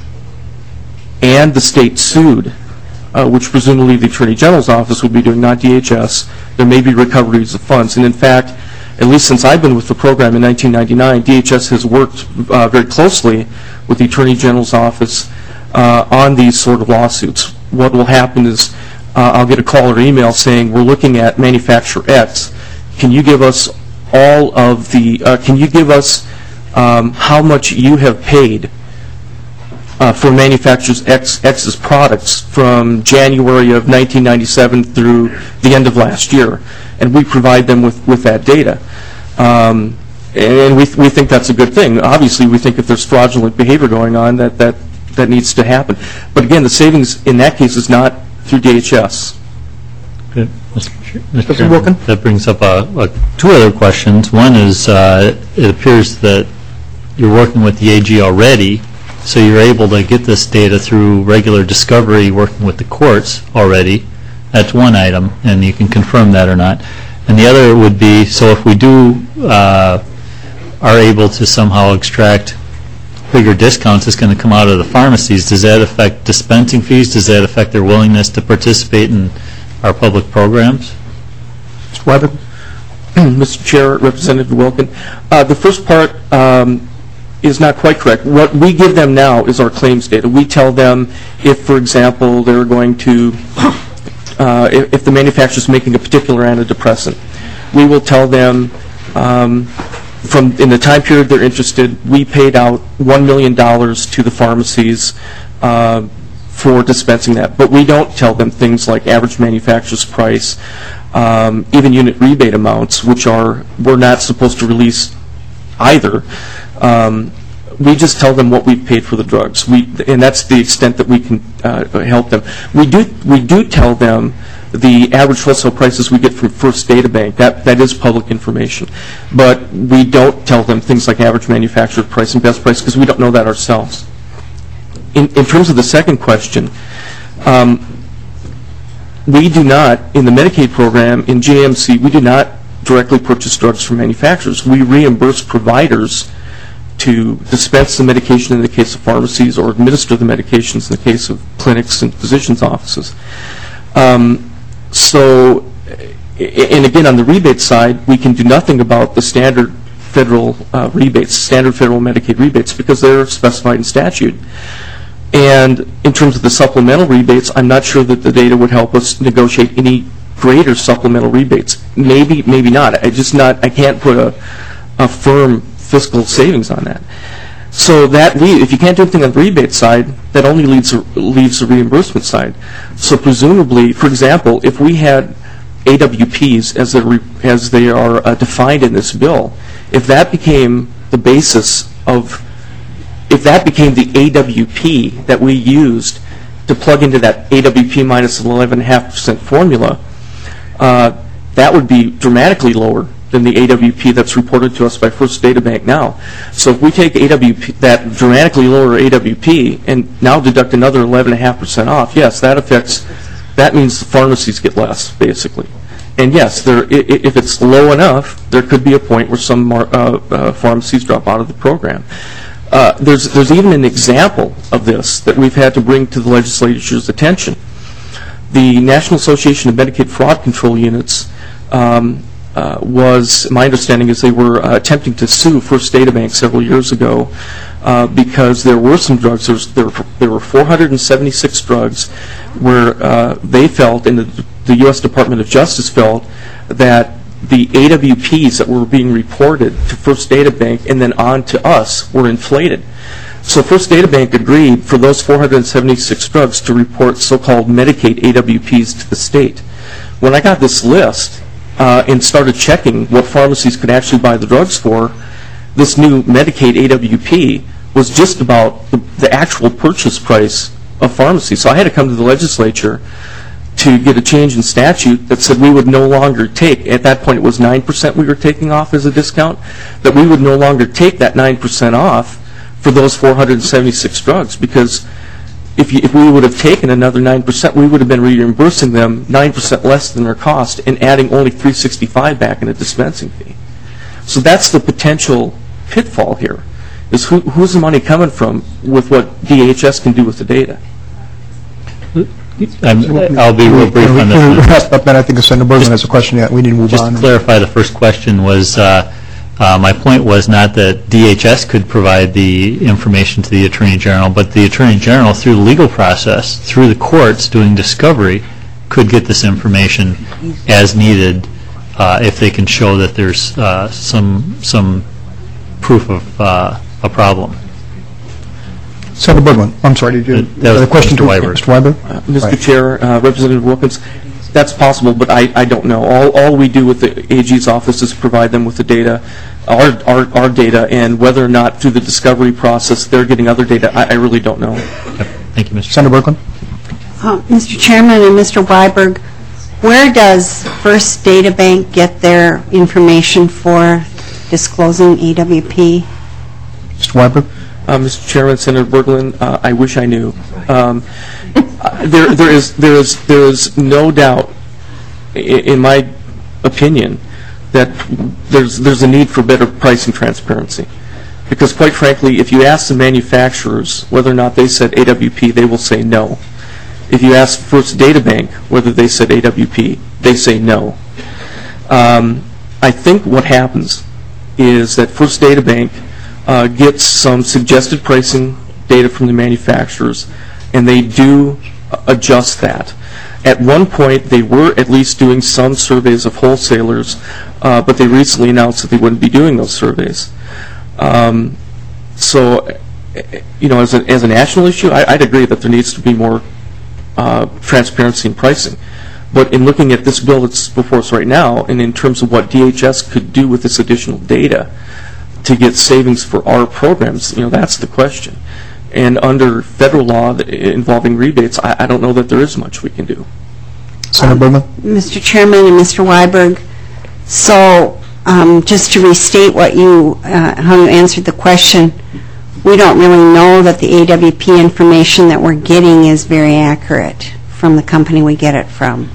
and the state sued, uh, which presumably the Attorney General's office would be doing, not D H S, there may be recoveries of funds. And in fact, at least since I've been with the program in nineteen ninety-nine, D H S has worked uh, very closely with the Attorney General's office uh, on these sort of lawsuits. What will happen is uh, I'll get a call or email saying, we're looking at manufacturer X. Can you give us all of the, uh, can you give us um, how much you have paid uh, for manufacturers X, X's products from January of nineteen ninety-seven through the end of last year? And we provide them with, with that data. Um, and we, we think that's a good thing. Obviously, we think if there's fraudulent behavior going on, that, that, that needs to happen. But again, the savings in that case is not through D H S. Good. Mister Chairman, that brings up uh, uh, two other questions. One is, uh, it appears that you're working with the A G already, so you're able to get this data through regular discovery, working with the courts already. That's one item, and you can confirm that or not. And the other would be, so if we do uh, are able to somehow extract bigger discounts, it's going to come out of the pharmacies. Does that affect dispensing fees? Does that affect their willingness to participate in our public programs? Mister Weber? Mister Chair, Representative Wilkin, uh, the first part um, is not quite correct. What we give them now is our claims data. We tell them if, for example, they're going to Uh, if, if the manufacturer is making a particular antidepressant, we will tell them um, from in the time period they're interested, we paid out one million dollars to the pharmacies uh, for dispensing that. But we don't tell them things like average manufacturer's price, um, even unit rebate amounts, which are we're not supposed to release either. Um, we just tell them what we've paid for the drugs. We, and that's the extent that we can uh, help them. We do we do tell them the average wholesale prices we get from First Data Bank. That that is public information. But we don't tell them things like average manufacturer price and best price because we don't know that ourselves. In, in terms of the second question, um, we do not, in the Medicaid program, in J M C, we do not directly purchase drugs from manufacturers. We reimburse providers to dispense the medication in the case of pharmacies or administer the medications in the case of clinics and physicians' offices. Um, so, and again, on the rebate side, we can do nothing about the standard federal uh, rebates, standard federal Medicaid rebates, because they're specified in statute. And in terms of the supplemental rebates, I'm not sure that the data would help us negotiate any greater supplemental rebates. Maybe, maybe not. I just not. I can't put a, a firm fiscal savings on that. So that if you can't do anything on the rebate side, that only leaves leaves the reimbursement side. So presumably, for example, if we had A W Ps as they as they are uh, defined in this bill, if that became the basis of if that became the A W P that we used to plug into that A W P minus eleven point five percent formula, uh, that would be dramatically lower than the A W P that's reported to us by First Data Bank now. So if we take A W P, that dramatically lower A W P, and now deduct another eleven point five percent off, yes, that affects, that means the pharmacies get less, basically. And yes, there, if it's low enough, there could be a point where some uh, uh, pharmacies drop out of the program. Uh, there's, there's even an example of this that we've had to bring to the legislature's attention. The National Association of Medicaid Fraud Control Units um, uh, was, my understanding is they were uh, attempting to sue First Data Bank several years ago uh, because there were some drugs, there, was, there, were, there were four hundred seventy-six drugs where uh, they felt, and the, the U S Department of Justice felt, that the A W Ps that were being reported to First Data Bank and then on to us were inflated. So First Data Bank agreed for those four hundred seventy-six drugs to report so-called Medicaid A W Ps to the state. When I got this list uh, and started checking what pharmacies could actually buy the drugs for, this new Medicaid A W P was just about the, the actual purchase price of pharmacies. So I had to come to the legislature to get a change in statute that said we would no longer take, at that point it was nine percent we were taking off as a discount, that we would no longer take that nine percent off for those four hundred seventy-six drugs, because if, you, if we would have taken another nine percent, we would have been reimbursing them nine percent less than their cost and adding only three hundred sixty-five dollars back in a dispensing fee. So that's the potential pitfall here, is who, who's the money coming from with what D H S can do with the data? I'm, I'll be real brief on this one. Wrap up, and I think Senator Berglund has a question yet. We need to move Just on. to clarify, the first question was, uh, uh, my point was not that D H S could provide the information to the Attorney General, but the Attorney General, through the legal process, through the courts doing discovery, could get this information as needed uh, if they can show that there's uh, some some proof of uh, a problem. Senator Berglund, I'm sorry, did you That was have a question Mister to Weiber. Mister Weiber? Uh, Mister Right. Chair, uh, Representative Wilkins, that's possible, but I, I don't know. All, all we do with the A G's office is provide them with the data, our, our, our data, and whether or not through the discovery process they're getting other data, I, I really don't know. Yep. Thank you, Mister Senator Berglund? Uh, Mister Chairman and Mister Weiberg, where does First Data Bank get their information for disclosing A W P? Mister Weiber? Uh, Mister Chairman, Senator Berglund, uh, I wish I knew. Um, uh, there, there is, there is, there is no doubt, i- in my opinion, that there's, there's a need for better pricing transparency. Because quite frankly, if you ask the manufacturers whether or not they said A W P, they will say no. If you ask First Data Bank whether they said A W P, they say no. Um, I think what happens is that First Data Bank Uh, gets some suggested pricing data from the manufacturers, and they do adjust that. At one point, they were at least doing some surveys of wholesalers, uh, but they recently announced that they wouldn't be doing those surveys. Um, so, you know, as a, as a national issue, I, I'd agree that there needs to be more uh, transparency in pricing. But in looking at this bill that's before us right now, and in terms of what D H S could do with this additional data to get savings for our programs, you know, that's the question. And under federal law that- involving rebates, I, I don't know that there is much we can do. Senator Bergman? Mister Chairman and Mister Weiberg, so um, just to restate what you, uh, how you answered the question, we don't really know that the A W P information that we're getting is very accurate from the company we get it from.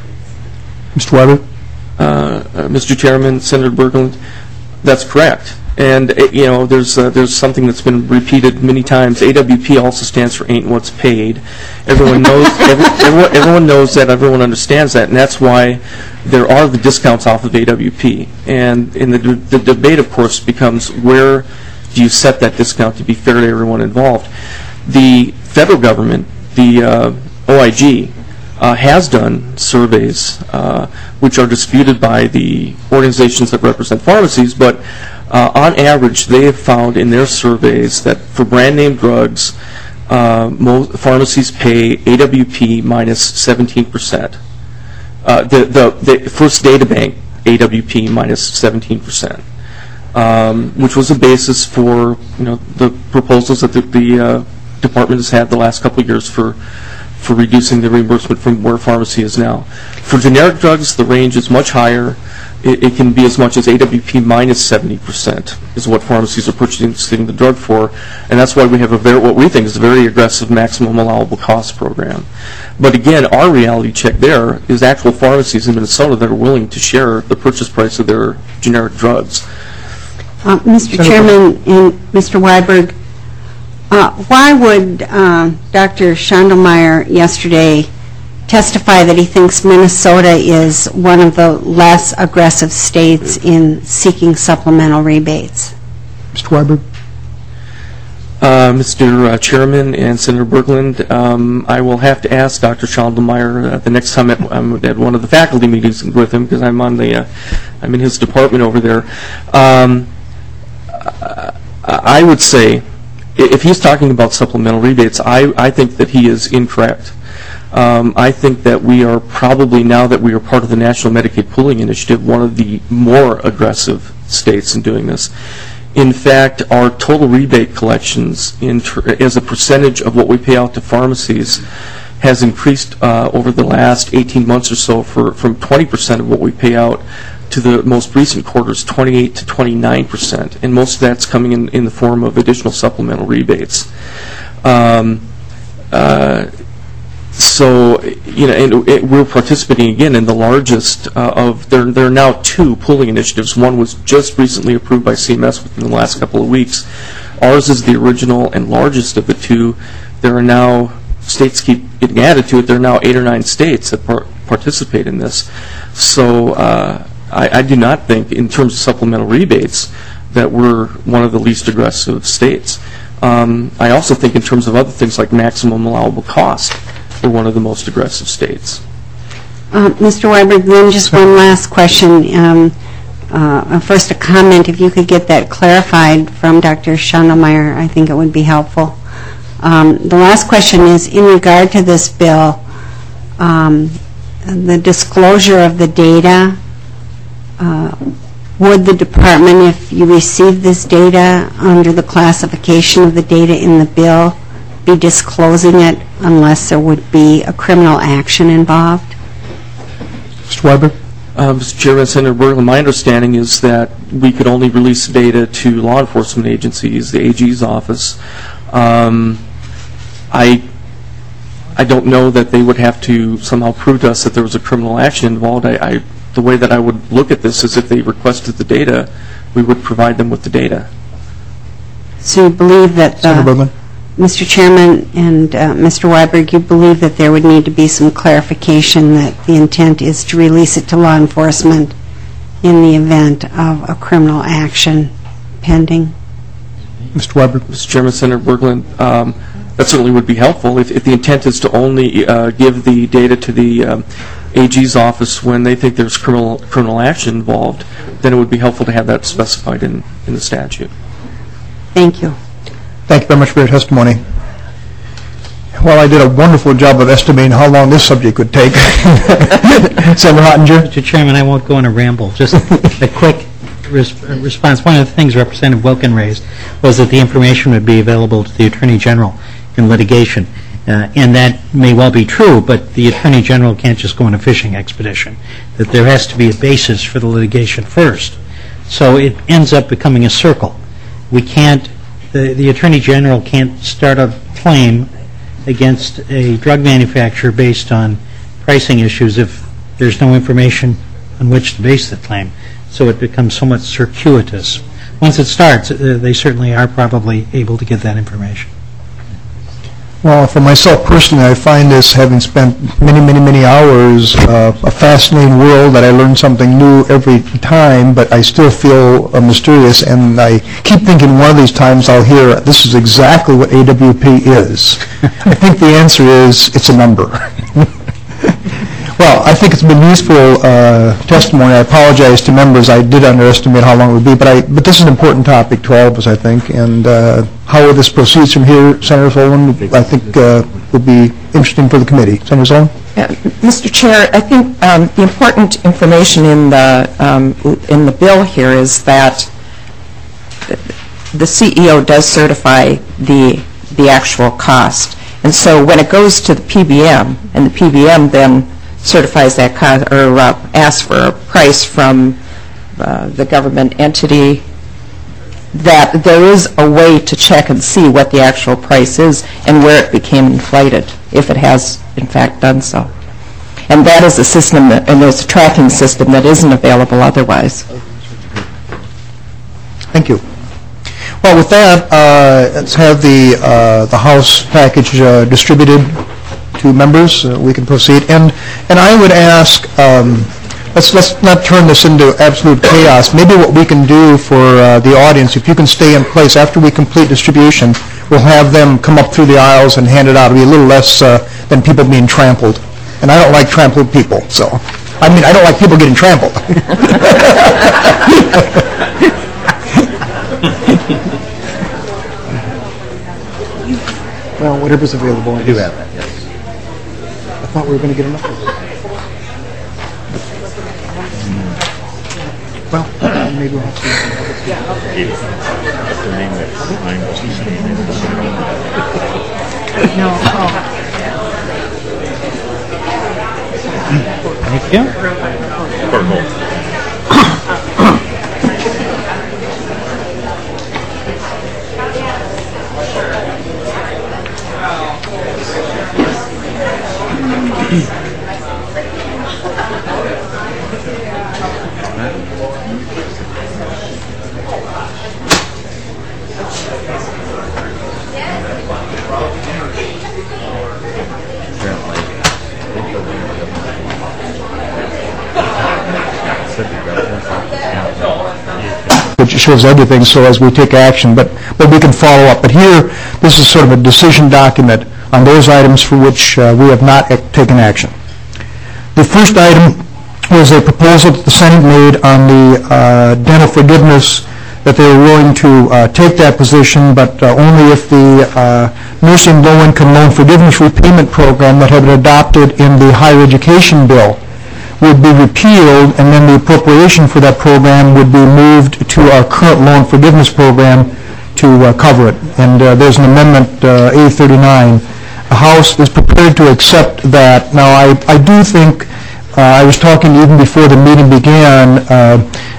Mister Weiberg? Uh, uh, Mister Chairman, Senator Berglund, that's correct. And, uh, you know, there's uh, there's something that's been repeated many times. A W P also stands for Ain't What's Paid. Everyone knows every, everyone, everyone knows that, everyone understands that, and that's why there are the discounts off of A W P. And in the, the debate, of course, becomes where do you set that discount to be fair to everyone involved. The federal government, the uh, O I G, Uh, has done surveys uh, which are disputed by the organizations that represent pharmacies, but uh, on average they have found in their surveys that for brand name drugs, uh, most pharmacies pay A W P minus seventeen percent. Uh, the, the, the first data bank, A W P minus seventeen percent, um, which was a basis for you know the proposals that the, the uh, department has had the last couple of years for for reducing the reimbursement from where pharmacy is now. For generic drugs, the range is much higher. It, it can be as much as A W P minus seventy percent is what pharmacies are purchasing the drug for, and that's why we have a very, what we think is a very aggressive maximum allowable cost program. But again, our reality check there is actual pharmacies in Minnesota that are willing to share the purchase price of their generic drugs. Uh, Mister Chairman and Mister Weiberg, Uh, why would uh, Doctor Schandelmeyer yesterday testify that he thinks Minnesota is one of the less aggressive states in seeking supplemental rebates? Mister Weiberg? Uh, Mister Uh, Chairman and Senator Berglund, um, I will have to ask Doctor Schandelmeyer uh, the next time at, I'm at one of the faculty meetings with him, because I'm on the, uh, I'm in his department over there. Um, I would say, if he's talking about supplemental rebates, I, I think that he is incorrect. Um, I think that we are probably, now that we are part of the National Medicaid Pooling Initiative, one of the more aggressive states in doing this. In fact, our total rebate collections in tr as a percentage of what we pay out to pharmacies has increased uh, over the last eighteen months or so for, from twenty percent of what we pay out to the most recent quarters, twenty-eight to twenty-nine percent, and most of that's coming in, in the form of additional supplemental rebates. Um, uh, so, you know, and it, we're participating again in the largest uh, of, there, there are now two pooling initiatives. One was just recently approved by C M S within the last couple of weeks. Ours is the original and largest of the two. There are now, states keep getting added to it, there are now eight or nine states that par participate in this. So, uh, I, I do not think, in terms of supplemental rebates, that we're one of the least aggressive states. Um, I also think in terms of other things like maximum allowable cost, we're one of the most aggressive states. Uh, Mister Weiberg, then just one last question. Um, uh, first, a comment. If you could get that clarified from Doctor Schandelmeyer, I think it would be helpful. Um, the last question is, in regard to this bill, um, the disclosure of the data, uh, would the department, if you receive this data under the classification of the data in the bill, be disclosing it unless there would be a criminal action involved? Mister Weiberg? Uh, Mister Chairman, Senator Berglund, my understanding is that we could only release data to law enforcement agencies, the A G's office. Um, I I don't know that they would have to somehow prove to us that there was a criminal action involved. I, I, the way that I would look at this is if they requested the data, we would provide them with the data. So you believe that, Senator uh, Bergman? Mister Chairman and uh, Mister Weiberg, you believe that there would need to be some clarification that the intent is to release it to law enforcement in the event of a criminal action pending? Mister Weiberg? Mister Chairman, Senator Berglund, um, that certainly would be helpful. If, if the intent is to only uh, give the data to the um, A G's office when they think there's criminal criminal action involved, then it would be helpful to have that specified in, in the statute. Thank you. Thank you very much for your testimony. Well, I did a wonderful job of estimating how long this subject would take. Senator Hottinger? Mister Chairman, I won't go on a ramble. Just a quick res- response. One of the things Representative Wilkin raised was that the information would be available to the Attorney General in litigation. Uh, and that may well be true, but the Attorney General can't just go on a fishing expedition. That there has to be a basis for the litigation first. So it ends up becoming a circle. We can't, the, the Attorney General can't start a claim against a drug manufacturer based on pricing issues if there's no information on which to base the claim. So it becomes somewhat circuitous. Once it starts, uh, they certainly are probably able to get that information. Well, for myself personally, I find this, having spent many, many, many hours, uh, a fascinating world that I learn something new every time, but I still feel uh, mysterious, and I keep thinking one of these times I'll hear, this is exactly what A W P is. I think the answer is, it's a number. Well, I think it's been useful uh, testimony. I apologize to members. I did underestimate how long it would be, but I, but this is an important topic to all of us, I think. And uh, how this proceeds from here, Senator Sullivan, I think uh, would be interesting for the committee. Senator Sullivan? Uh, Mister Chair, I think um, the important information in the um, in the bill here is that the C E O does certify the the actual cost, and so when it goes to the P B M, and the P B M then certifies that cost, or uh, asks for a price from uh, the government entity, that there is a way to check and see what the actual price is and where it became inflated, if it has in fact done so. And that is a system, that, and there's a tracking system that isn't available otherwise. Thank you. Well, with that, uh, let's have the uh, the House package uh, distributed to members. Uh, we can proceed. And and I would ask, um, let's let's not turn this into absolute chaos. Maybe what we can do for uh, the audience, if you can stay in place after we complete distribution, we'll have them come up through the aisles and hand it out. It'll be a little less uh, than people being trampled. And I don't like trampled people, so I mean I don't like people getting trampled. Well, whatever's available. I do have that, yes. I thought we were going to get enough of it. Well, maybe we'll have to. No. Oh. Thank you. Which shows everything, so as we take action, but, but we can follow up. But here, this is sort of a decision document on those items for which uh, we have not ac- taken action. The first item was a proposal that the Senate made on the uh, dental forgiveness, that they were willing to uh, take that position, but uh, only if the uh, Nursing Low-Income Loan Forgiveness Repayment Program that had been adopted in the higher education bill would be repealed, and then the appropriation for that program would be moved to our current loan forgiveness program to uh, cover it. And uh, there's an amendment, uh, A thirty-nine. The House is prepared to accept that. Now, I, I do think, uh, I was talking even before the meeting began, uh,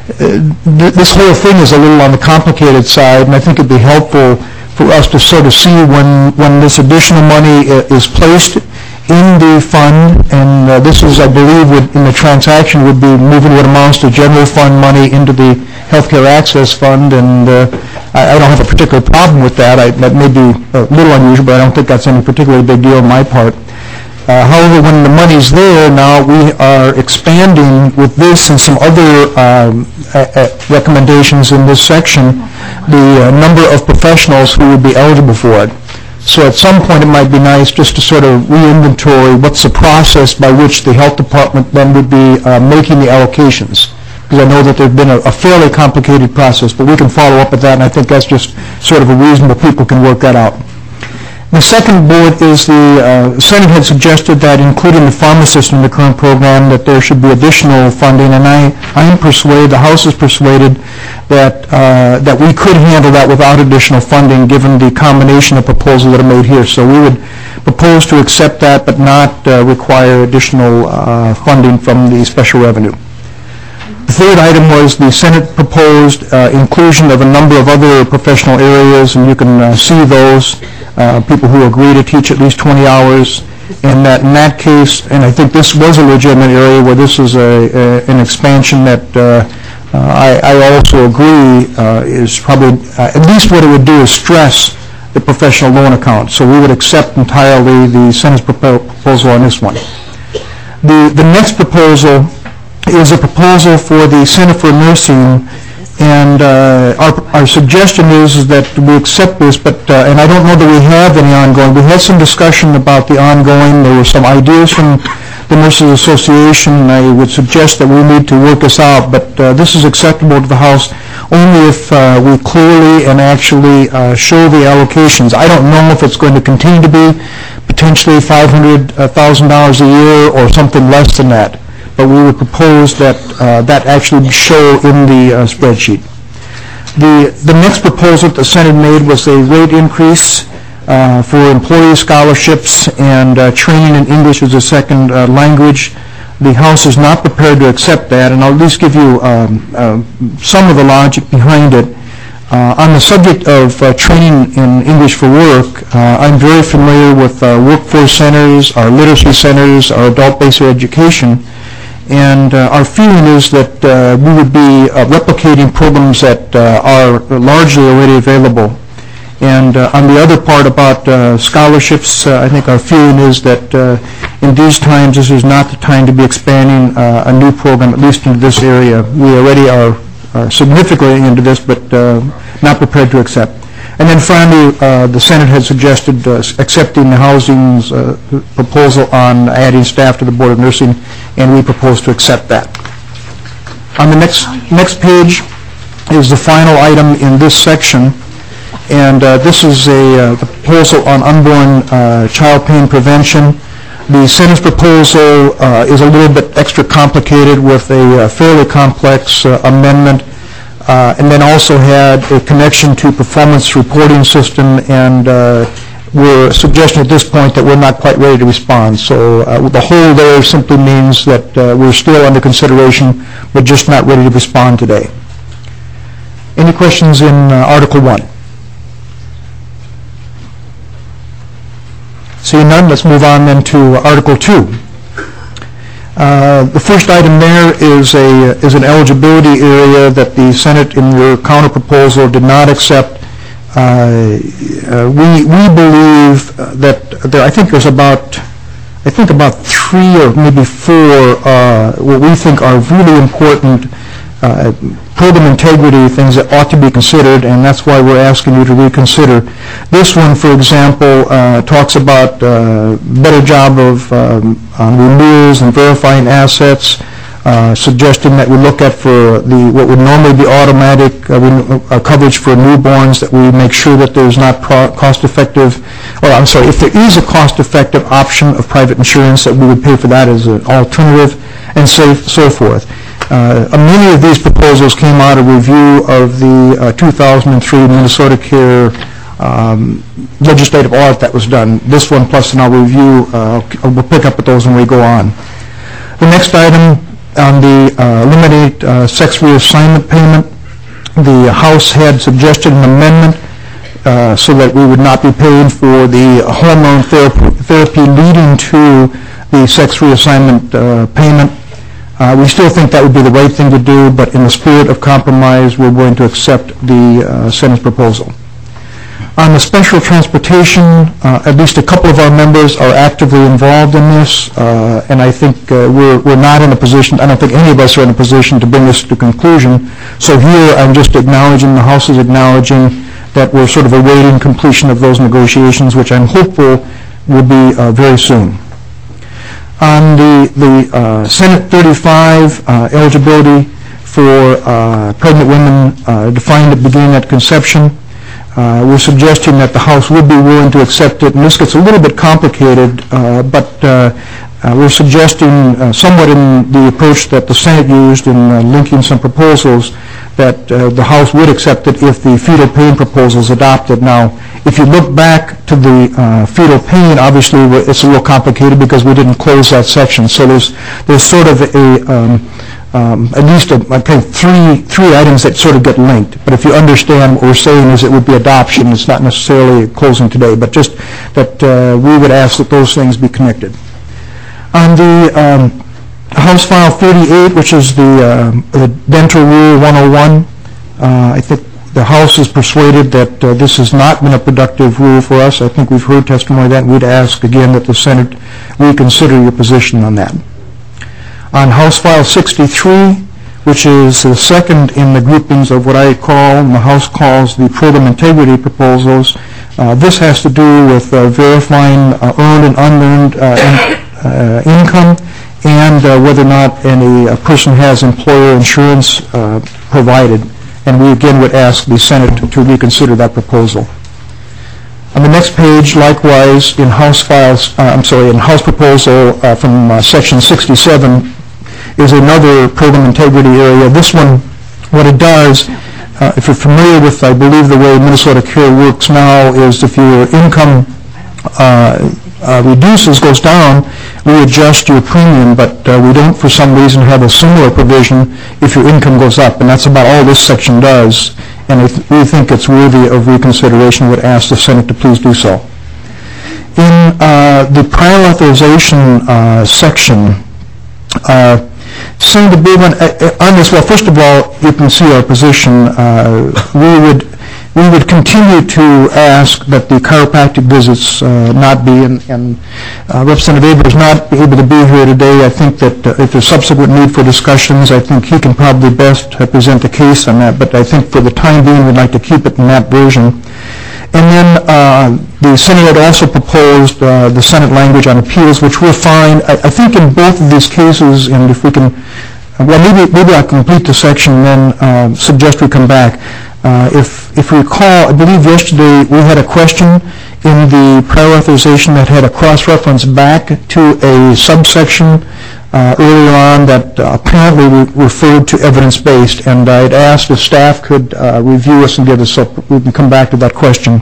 th- this whole thing is a little on the complicated side, and I think it'd be helpful for us to sort of see when, when this additional money uh, is placed in the fund, and uh, this is, I believe, would, in the transaction would be moving what amounts to general fund money into the Healthcare Access Fund, and uh, I, I don't have a particular problem with that. I, that may be a little unusual, but I don't think that's any particularly big deal on my part. Uh, however, when the money's there, now we are expanding with this and some other um, uh, uh, recommendations in this section, the uh, number of professionals who would be eligible for it. So at some point it might be nice just to sort of re-inventory what's the process by which the health department then would be uh, making the allocations. because I know that there's been a a fairly complicated process, but we can follow up with that, and I think that's just sort of a reasonable, people can work that out. The second bullet is the uh, Senate had suggested that including the pharmacist in the current program, that there should be additional funding, and I, I am persuaded, the House is persuaded that uh, that we could handle that without additional funding, given the combination of proposals that are made here. So we would propose to accept that, but not uh, require additional uh, funding from the special revenue. The third item was the Senate proposed uh, inclusion of a number of other professional areas, and you can uh, see those, uh, people who agree to teach at least twenty hours, and that in that case, and I think this was a legitimate area where this is a, a, an expansion that uh, uh, I, I also agree uh, is probably, uh, at least what it would do is stress the professional loan account. So we would accept entirely the Senate's propo- proposal on this one. The, the next proposal is a proposal for the Center for Nursing, and uh, our, our suggestion is, is that we accept this, but, uh, and I don't know that we have any ongoing. We had some discussion about the ongoing. There were some ideas from the Nurses Association, and I would suggest that we need to work this out, but uh, this is acceptable to the House only if uh, we clearly and actually uh, show the allocations. I don't know if it's going to continue to be potentially five hundred thousand dollars a year or something less than that, but we would propose that uh, that actually show in the uh, spreadsheet. The, the next proposal that the Senate made was a rate increase uh, for employee scholarships and uh, training in English as a second uh, language. The House is not prepared to accept that, and I'll at least give you um, uh, some of the logic behind it. Uh, on the subject of uh, training in English for work, uh, I'm very familiar with uh, workforce centers, our literacy centers, our adult-based education, and uh, our feeling is that uh, we would be uh, replicating programs that uh, are largely already available. And uh, on the other part about uh, scholarships, uh, I think our feeling is that uh, in these times, this is not the time to be expanding uh, a new program, at least into this area. We already are, are significantly into this, but uh, not prepared to accept. And then finally, uh, the Senate had suggested uh, accepting the Housing's uh, proposal on adding staff to the Board of Nursing, and we propose to accept that. On the next next page is the final item in this section, and uh, this is a uh, the proposal on unborn uh, child pain prevention. The Senate's proposal uh, is a little bit extra complicated with a uh, fairly complex uh, amendment. Uh, and then also had a connection to performance reporting system, and uh, we're suggesting at this point that we're not quite ready to respond. So uh, the whole there simply means that uh, we're still under consideration, but just not ready to respond today. Any questions in uh, Article one? Seeing none, let's move on then to Article two. Uh, the first item there is a is an eligibility area that the Senate in their counter proposal did not accept. Uh, uh, we we believe that there, I think there's about I think about three or maybe four uh, what we think are really important uh, program integrity things that ought to be considered, and that's why we're asking you to reconsider. This one, for example, uh, talks about uh, better job of um, on renewals and verifying assets, uh, suggesting that we look at for the what would normally be automatic uh, uh, coverage for newborns, that we make sure that there's not pro- cost-effective, or I'm sorry, if there is a cost-effective option of private insurance, that we would pay for that as an alternative, and so, so forth. Uh, many of these proposals came out of review of the uh, two thousand three Minnesota Care um, legislative audit that was done. This one plus in our review, uh, we'll pick up with those when we go on. The next item on the uh, eliminate uh, sex reassignment payment, the House had suggested an amendment uh, so that we would not be paying for the hormone therapy, therapy leading to the sex reassignment uh, payment. Uh, we still think that would be the right thing to do, but in the spirit of compromise, we're going to accept the uh, Senate's proposal. On the special transportation, uh, at least a couple of our members are actively involved in this, uh, and I think uh, we're, we're not in a position, I don't think any of us are in a position to bring this to conclusion. So here I'm just acknowledging, the House is acknowledging that we're sort of awaiting completion of those negotiations, which I'm hopeful will be uh, very soon. On the, the uh, Senate thirty-five uh, eligibility for uh, pregnant women uh, defined at beginning at conception. Uh, We're suggesting that the House would be willing to accept it, and this gets a little bit complicated, uh, but uh, uh, we're suggesting uh, somewhat in the approach that the Senate used in uh, linking some proposals, that uh, the House would accept it if the fetal pain proposal is adopted. Now, if you look back to the uh, fetal pain, obviously it's a little complicated because we didn't close that section. So there's there's sort of a um, um, at least a, I think three three items that sort of get linked. But if you understand what we're saying is it would be adoption. It's not necessarily closing today, but just that uh, we would ask that those things be connected. On the um, House File thirty-eight, which is the, uh, the Dental Rule one oh one, uh, I think the House is persuaded that uh, this has not been a productive rule for us. I think we've heard testimony of that, and we'd ask again that the Senate reconsider your position on that. On House File sixty-three, which is the second in the groupings of what I call, and the House calls, the program integrity proposals, uh, this has to do with uh, verifying uh, earned and unearned uh, in, uh, income, and uh, whether or not any a person has employer insurance uh, provided. And we again would ask the Senate to, to reconsider that proposal. On the next page, likewise, in House files, uh, I'm sorry, in House proposal uh, from uh, section sixty-seven is another program integrity area. This one, what it does, uh, if you're familiar with, I believe, the way Minnesota Care works now, is if your income uh, uh, reduces, goes down, we adjust your premium, but uh, we don't, for some reason, have a similar provision if your income goes up, and that's about all this section does, and I th we think it's worthy of reconsideration. Would ask the Senate to please do so. In uh, the prior authorization uh, section, uh, Senator Bergman, uh, on this, well, first of all, you can see our position. Uh, we would we would continue to ask that the chiropractic visits uh, not be, and, and uh, Representative Aver is not able to be here today. I think that uh, if there's subsequent need for discussions, I think he can probably best uh, present the case on that. But I think for the time being, we'd like to keep it in that version. And then uh, the Senate had also proposed uh, the Senate language on appeals, which we're fine. I, I think in both of these cases, and if we can, well, maybe maybe I'll complete the section and then uh, suggest we come back. Uh, if, if we recall, I believe yesterday we had a question in the prior authorization that had a cross-reference back to a subsection uh, earlier on that uh, apparently re referred to evidence-based, and I'd asked if staff could uh, review us and give us, so we can come back to that question.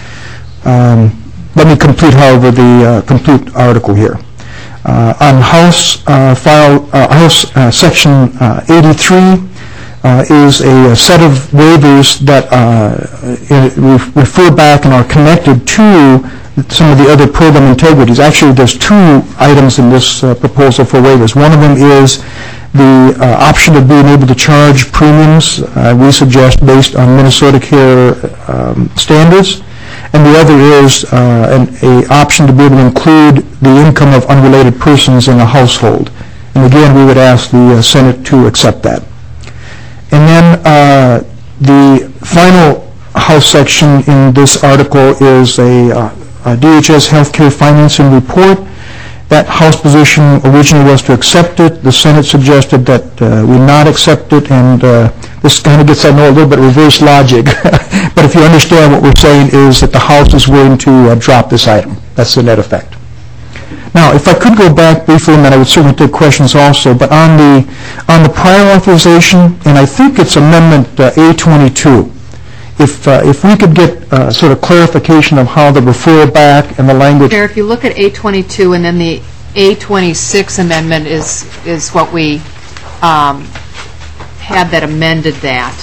Um, let me complete, however, the uh, complete article here. Uh, on House uh, File, uh, House uh, Section uh, eighty-three, Uh, is a, a set of waivers that uh, re refer back and are connected to some of the other program integrities. Actually, there's two items in this uh, proposal for waivers. One of them is the uh, option of being able to charge premiums, uh, we suggest, based on Minnesota Care um, standards. And the other is uh, an a option to be able to include the income of unrelated persons in a household. And again, we would ask the uh, Senate to accept that. And then uh, the final House section in this article is a, uh, a D H S healthcare financing report. That House position originally was to accept it. The Senate suggested that uh, we not accept it, and uh, this kind of gets, I know, a little bit reverse logic. But if you understand what we're saying is that the House is willing to uh, drop this item. That's the net effect. Now, if I could go back briefly, and then I would certainly take questions also, but on the on the prior authorization, and I think it's Amendment uh, A twenty-two, if uh, if we could get uh, sort of clarification of how the referral back and the language. Chair, if you look at A twenty-two, and then the A twenty-six amendment is is what we um, had that amended that.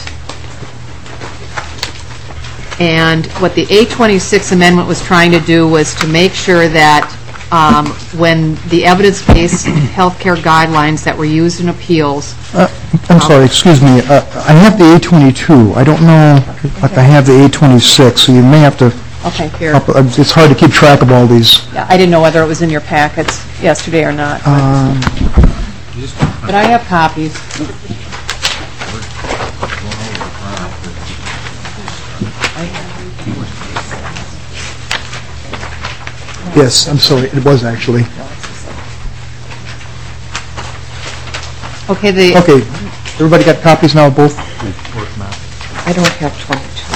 And what the A twenty-six amendment was trying to do was to make sure that Um, when the evidence-based healthcare guidelines that were used in appeals. Uh, I'm sorry, excuse me. Uh, I have the A twenty-two. I don't know if I have the A twenty-six, so you may have to. Okay, here. Up, uh, it's hard to keep track of all these. Yeah, I didn't know whether it was in your packets yesterday or not. But, um, but I have copies. Yes, I'm sorry. It was actually. Okay. The okay. Everybody got copies now of both? I don't have twenty-two.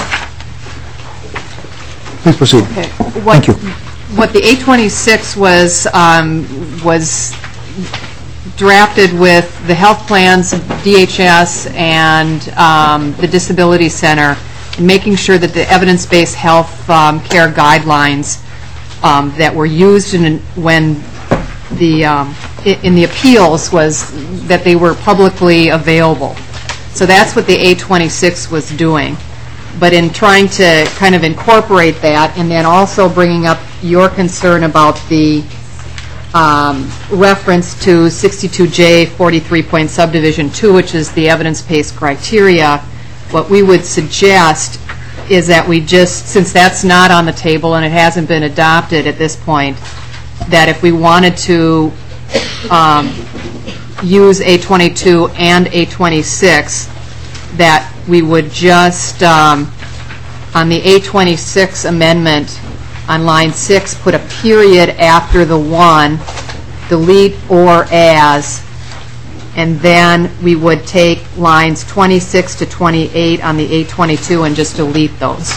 Please proceed. Okay. Thank you. What the eight twenty-six was, um, was drafted with the health plans, D H S, and um, the Disability Center, and making sure that the evidence-based health um, care guidelines um, that were used in when the um, i- in the appeals was that they were publicly available. So that's what the eight twenty-six was doing. But in trying to kind of incorporate that, and then also bringing up your concern about the um, reference to sixty-two J forty-three point subdivision two, which is the evidence-based criteria, what we would suggest is that we just, since that's not on the table and it hasn't been adopted at this point, that if we wanted to um, use A twenty-two and A twenty-six, that we would just, um, on the A twenty-six amendment, on line six, put a period after the one, delete or as, and then we would take lines twenty-six to twenty-eight on the A twenty-two and just delete those.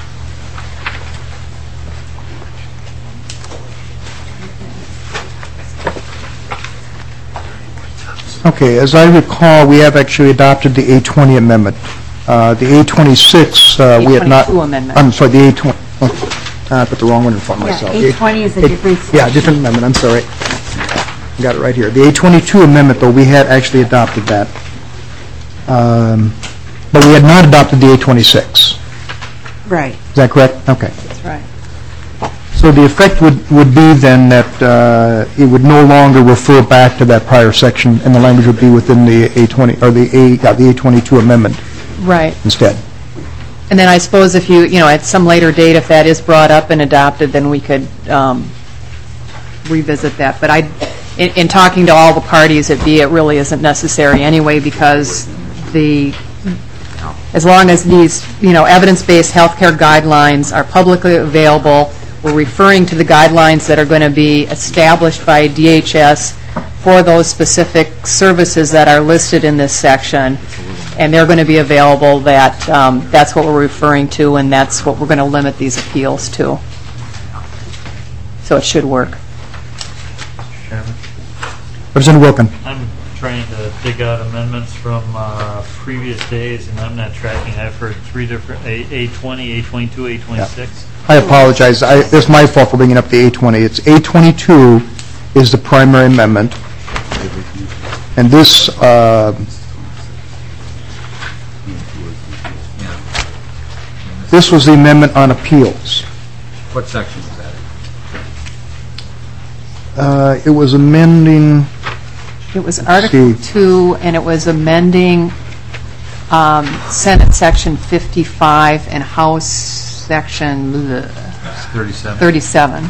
Okay, as I recall, we have actually adopted the A twenty amendment. Uh, The A twenty-six, uh, we had not... A twenty-two amendment. I'm sorry, the A twenty, oh, I put the wrong one in front of Yeah, myself. A twenty is a A- different Yeah, different amendment, I'm sorry. Got it right here. The A twenty-two amendment, though, we had actually adopted that. Um, But we had not adopted the A twenty-six. Right, Is that correct? Okay. that's right. So the effect would, would be then that uh, it would no longer refer back to that prior section, and the language would be within the A twenty, or the A, yeah, the A twenty-two amendment Right. instead. And then I suppose if you, you know, at some later date, if that is brought up and adopted, then we could um, revisit that. But I, in, in talking to all the parties at B, it really isn't necessary anyway, because the, as long as these, you know, evidence-based healthcare guidelines are publicly available, we're referring to the guidelines that are going to be established by D H S for those specific services that are listed in this section, and they're going to be available, that um, that's what we're referring to, and that's what we're going to limit these appeals to. So it should work. Representative Wilkin. I'm trying to dig out amendments from uh, previous days, and I'm not tracking. I've heard three different, A- A20, A twenty-two, A twenty-six. I apologize. I, it's my fault for bringing up the A twenty. It's A twenty-two is the primary amendment, and this, uh, this was the amendment on appeals. What section is that in? Uh, It was amending, It was Article see. two, and it was amending um, Senate Section fifty-five and House Section bleh, thirty-seven. thirty-seven.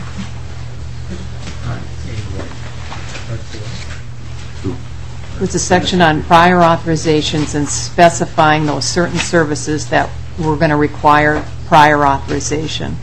It was a section on prior authorizations and specifying those certain services that were going to require prior authorization.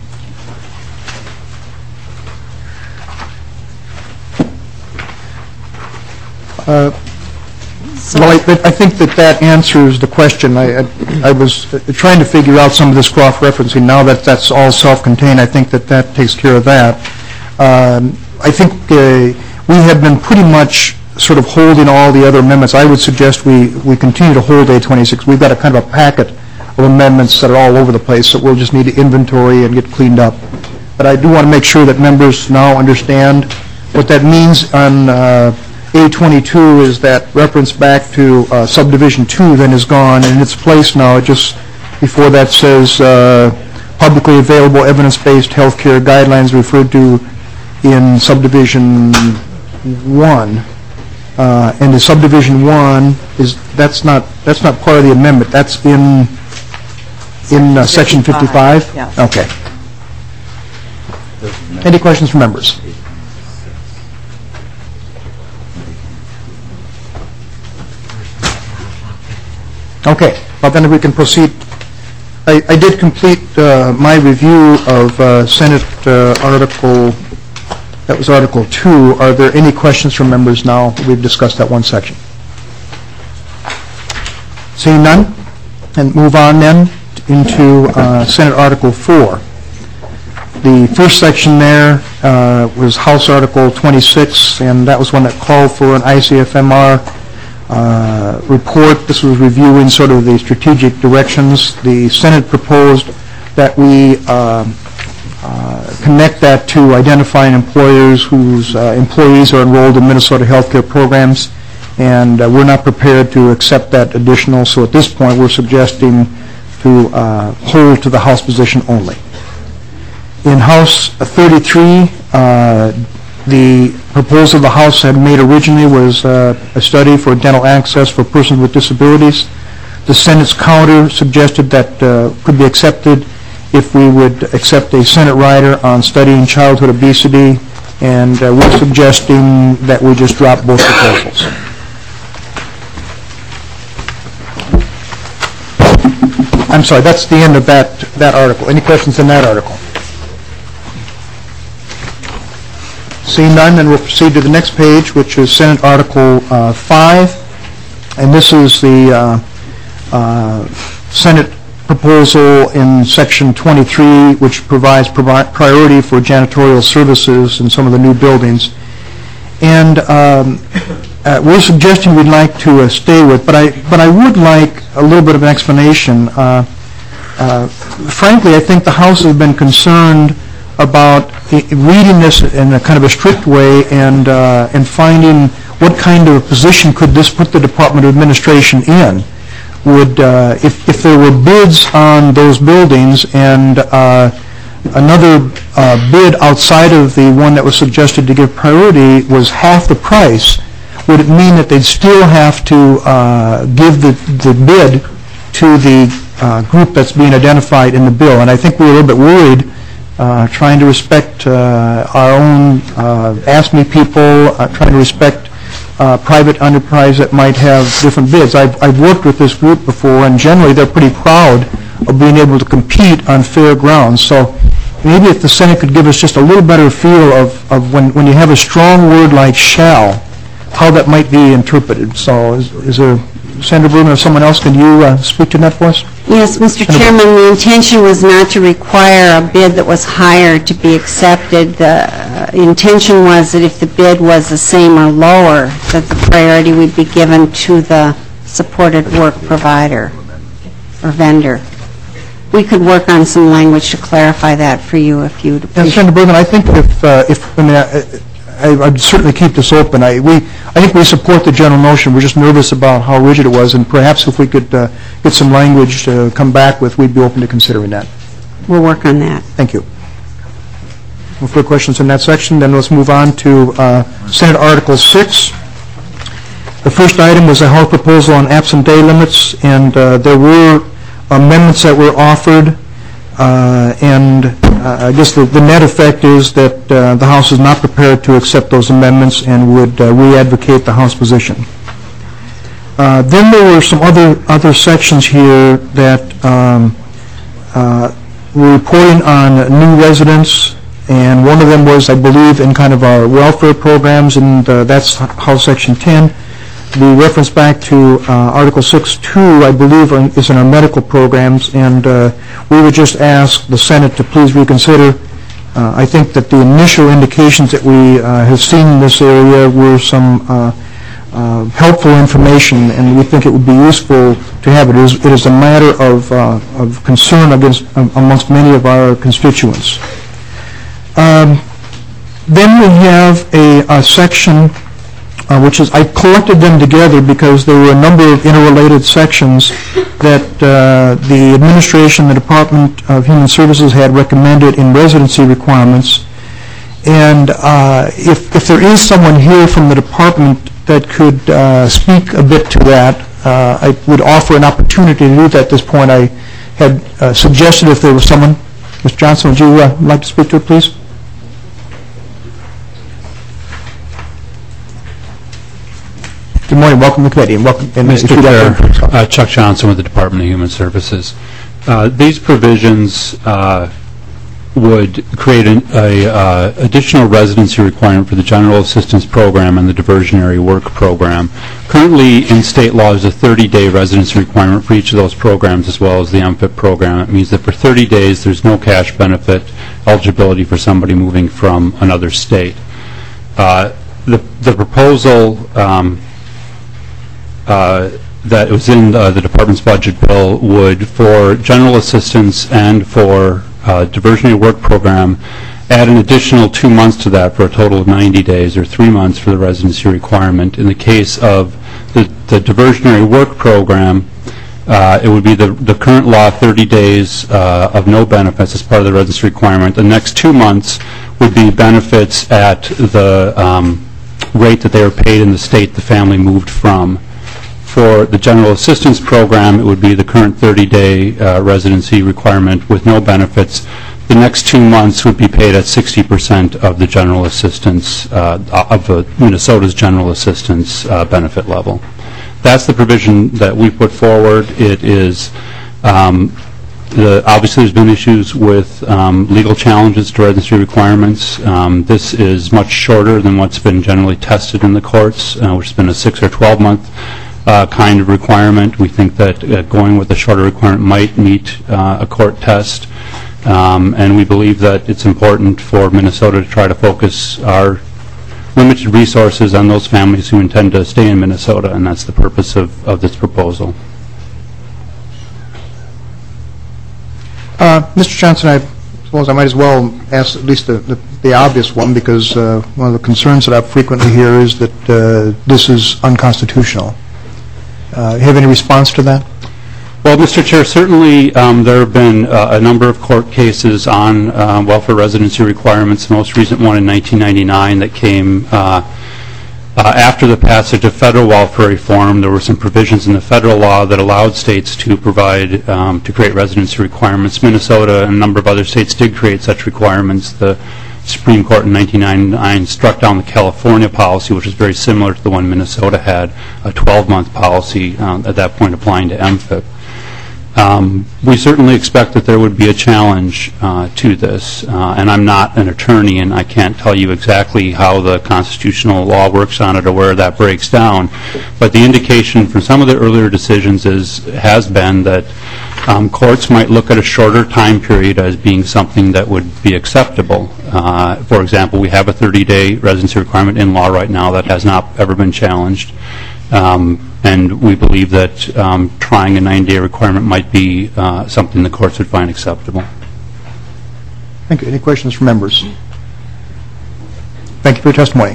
uh, well, I I think that that answers the question. I I- I was trying to figure out some of this cross-referencing. Now that that's all self-contained, I think that that takes care of that. Um, I think uh, we have been pretty much sort of holding all the other amendments. I would suggest we we continue to hold A twenty-six. We've got a kind of a packet of amendments that are all over the place that we'll just need to inventory and get cleaned up. But I do want to make sure that members now understand what that means on uh, A twenty-two is that reference back to uh, subdivision two then is gone, and in its place now, it just, before that says uh, publicly available evidence-based healthcare guidelines referred to in subdivision one. Uh, And the subdivision one is, that's not, that's not part of the amendment, that's in, in uh, section fifty-five? Yes. Okay. Any questions from members? Okay, well then we can proceed. I I did complete uh, my review of uh, Senate uh, Article, that was Article two. Are there any questions from members now? We've discussed that one section. Seeing none, and move on then into uh, Senate Article four. The first section there uh, was House Article twenty-six, and that was one that called for an I C F M R uh, report. This was reviewing sort of the strategic directions. The Senate proposed that we uh, uh, connect that to identifying employers whose uh, employees are enrolled in Minnesota healthcare programs, and uh, we're not prepared to accept that additional, so at this point we're suggesting to uh, hold to the House position only. In House thirty-three, uh, the proposal the House had made originally was uh, a study for dental access for persons with disabilities. The Senate's counter suggested that uh, could be accepted if we would accept a Senate rider on studying childhood obesity, and uh, we're suggesting that we just drop both proposals. I'm sorry, that's the end of that, that article. Any questions in that article? Seeing none, then we'll proceed to the next page, which is Senate Article uh, five. And this is the uh, uh, Senate proposal in Section twenty-three, which provides provi priority for janitorial services in some of the new buildings. And um, uh, we're suggesting we'd like to uh, stay with, but I, but I would like a little bit of an explanation. Uh, uh, frankly, I think the House has been concerned about reading this in a kind of a strict way and uh, and finding what kind of position could this put the Department of Administration in. Would uh, if if there were bids on those buildings and uh, another uh, bid outside of the one that was suggested to give priority was half the price, would it mean that they'd still have to uh, give the the bid to the uh, group that's being identified in the bill? And I think we're a little bit worried. Uh, trying to respect uh, our own uh, Ask Me people, uh, trying to respect uh, private enterprise that might have different bids. I've, I've worked with this group before, and generally they're pretty proud of being able to compete on fair grounds. So maybe if the Senate could give us just a little better feel of, of when, when you have a strong word like shall, how that might be interpreted. So is, is there, Senator Bergman or someone else, can you uh, speak to that for us? Yes, Mister Chairman, the intention was not to require a bid that was higher to be accepted. The uh, intention was that if the bid was the same or lower, that the priority would be given to the supported work provider or vendor. We could work on some language to clarify that for you if you'd appreciate. Yes, Senator Bergman, I think if, uh, if I mean, I, I, I'd certainly keep this open. I, we, I think we support the general motion. We're just nervous about how rigid it was, and perhaps if we could uh, get some language to come back with, we'd be open to considering that. We'll work on that. Thank you. No further questions in that section. Then let's move on to uh, Senate Article six. The first item was a House proposal on absent day limits, and uh, there were amendments that were offered, uh, and uh, I guess the, the net effect is that uh, the House is not prepared to accept those amendments and would uh, re-advocate the House position. Uh, then there were some other other sections here that um, uh, were reporting on new residents, and one of them was, I believe, in kind of our welfare programs, and uh, that's House Section ten. The reference back to uh, Article six two, I believe, is in our medical programs, and uh, we would just ask the Senate to please reconsider. Uh, I think that the initial indications that we uh, have seen in this area were some uh, uh, helpful information, and we think it would be useful to have it. It is, it is a matter of, uh, of concern against, um, amongst many of our constituents. Um, then we have a, a section Uh, which is, I collected them together because there were a number of interrelated sections that uh, the administration, the Department of Human Services had recommended in residency requirements. And uh, if, if there is someone here from the department that could uh, speak a bit to that, uh, I would offer an opportunity to do that at this point. I had uh, suggested if there was someone. Mister Johnson, would you uh, like to speak to it, please? Good morning. Welcome to the committee. And welcome, and Mister Chair, uh, Chuck Johnson with the Department of Human Services. Uh, these provisions uh, would create an a, uh, additional residency requirement for the General Assistance Program and the Diversionary Work Program. Currently, in state law, there's a thirty-day residency requirement for each of those programs, as well as the M F I P program. It means that for thirty days, there's no cash benefit eligibility for somebody moving from another state. Uh, the, the proposal um, uh, that was in the, the department's budget bill would, for general assistance and for uh, diversionary work program, add an additional two months to that for a total of ninety days, or three months for the residency requirement. In the case of the, the diversionary work program, uh, it would be the, the current law thirty days uh, of no benefits as part of the residency requirement. The next two months would be benefits at the um, rate that they were paid in the state the family moved from. For the general assistance program, it would be the current thirty-day uh, residency requirement with no benefits. The next two months would be paid at sixty percent of the general assistance, uh, of uh, Minnesota's general assistance uh, benefit level. That's the provision that we put forward. It is, um, the, obviously there's been issues with um, legal challenges to residency requirements. Um, this is much shorter than what's been generally tested in the courts, uh, which has been a six or twelve month Uh, kind of requirement. We think that uh, going with a shorter requirement might meet uh, a court test, um, and we believe that it's important for Minnesota to try to focus our limited resources on those families who intend to stay in Minnesota, and that's the purpose of, of this proposal. Uh, Mister Johnson, I suppose I might as well ask at least the, the, the obvious one, because uh, one of the concerns that I frequently hear is that uh, this is unconstitutional. Uh, you have any response to that? Well, Mister Chair, certainly um, there have been uh, a number of court cases on uh, welfare residency requirements. The most recent one in nineteen ninety-nine that came uh, uh, after the passage of federal welfare reform. There were some provisions in the federal law that allowed states to provide, um, to create residency requirements. Minnesota and a number of other states did create such requirements. The Supreme Court in nineteen ninety-nine struck down the California policy, which is very similar to the one Minnesota had, a twelve month policy um, at that point applying to M F I P. Um, we certainly expect that there would be a challenge uh, to this, uh, and I'm not an attorney, and I can't tell you exactly how the constitutional law works on it or where that breaks down, but the indication from some of the earlier decisions is, has been that um, courts might look at a shorter time period as being something that would be acceptable. Uh, for example, we have a thirty day residency requirement in law right now that has not ever been challenged. Um, and we believe that um, trying a ninety day requirement might be uh, something the courts would find acceptable. Thank you. Any questions from members? Thank you for your testimony.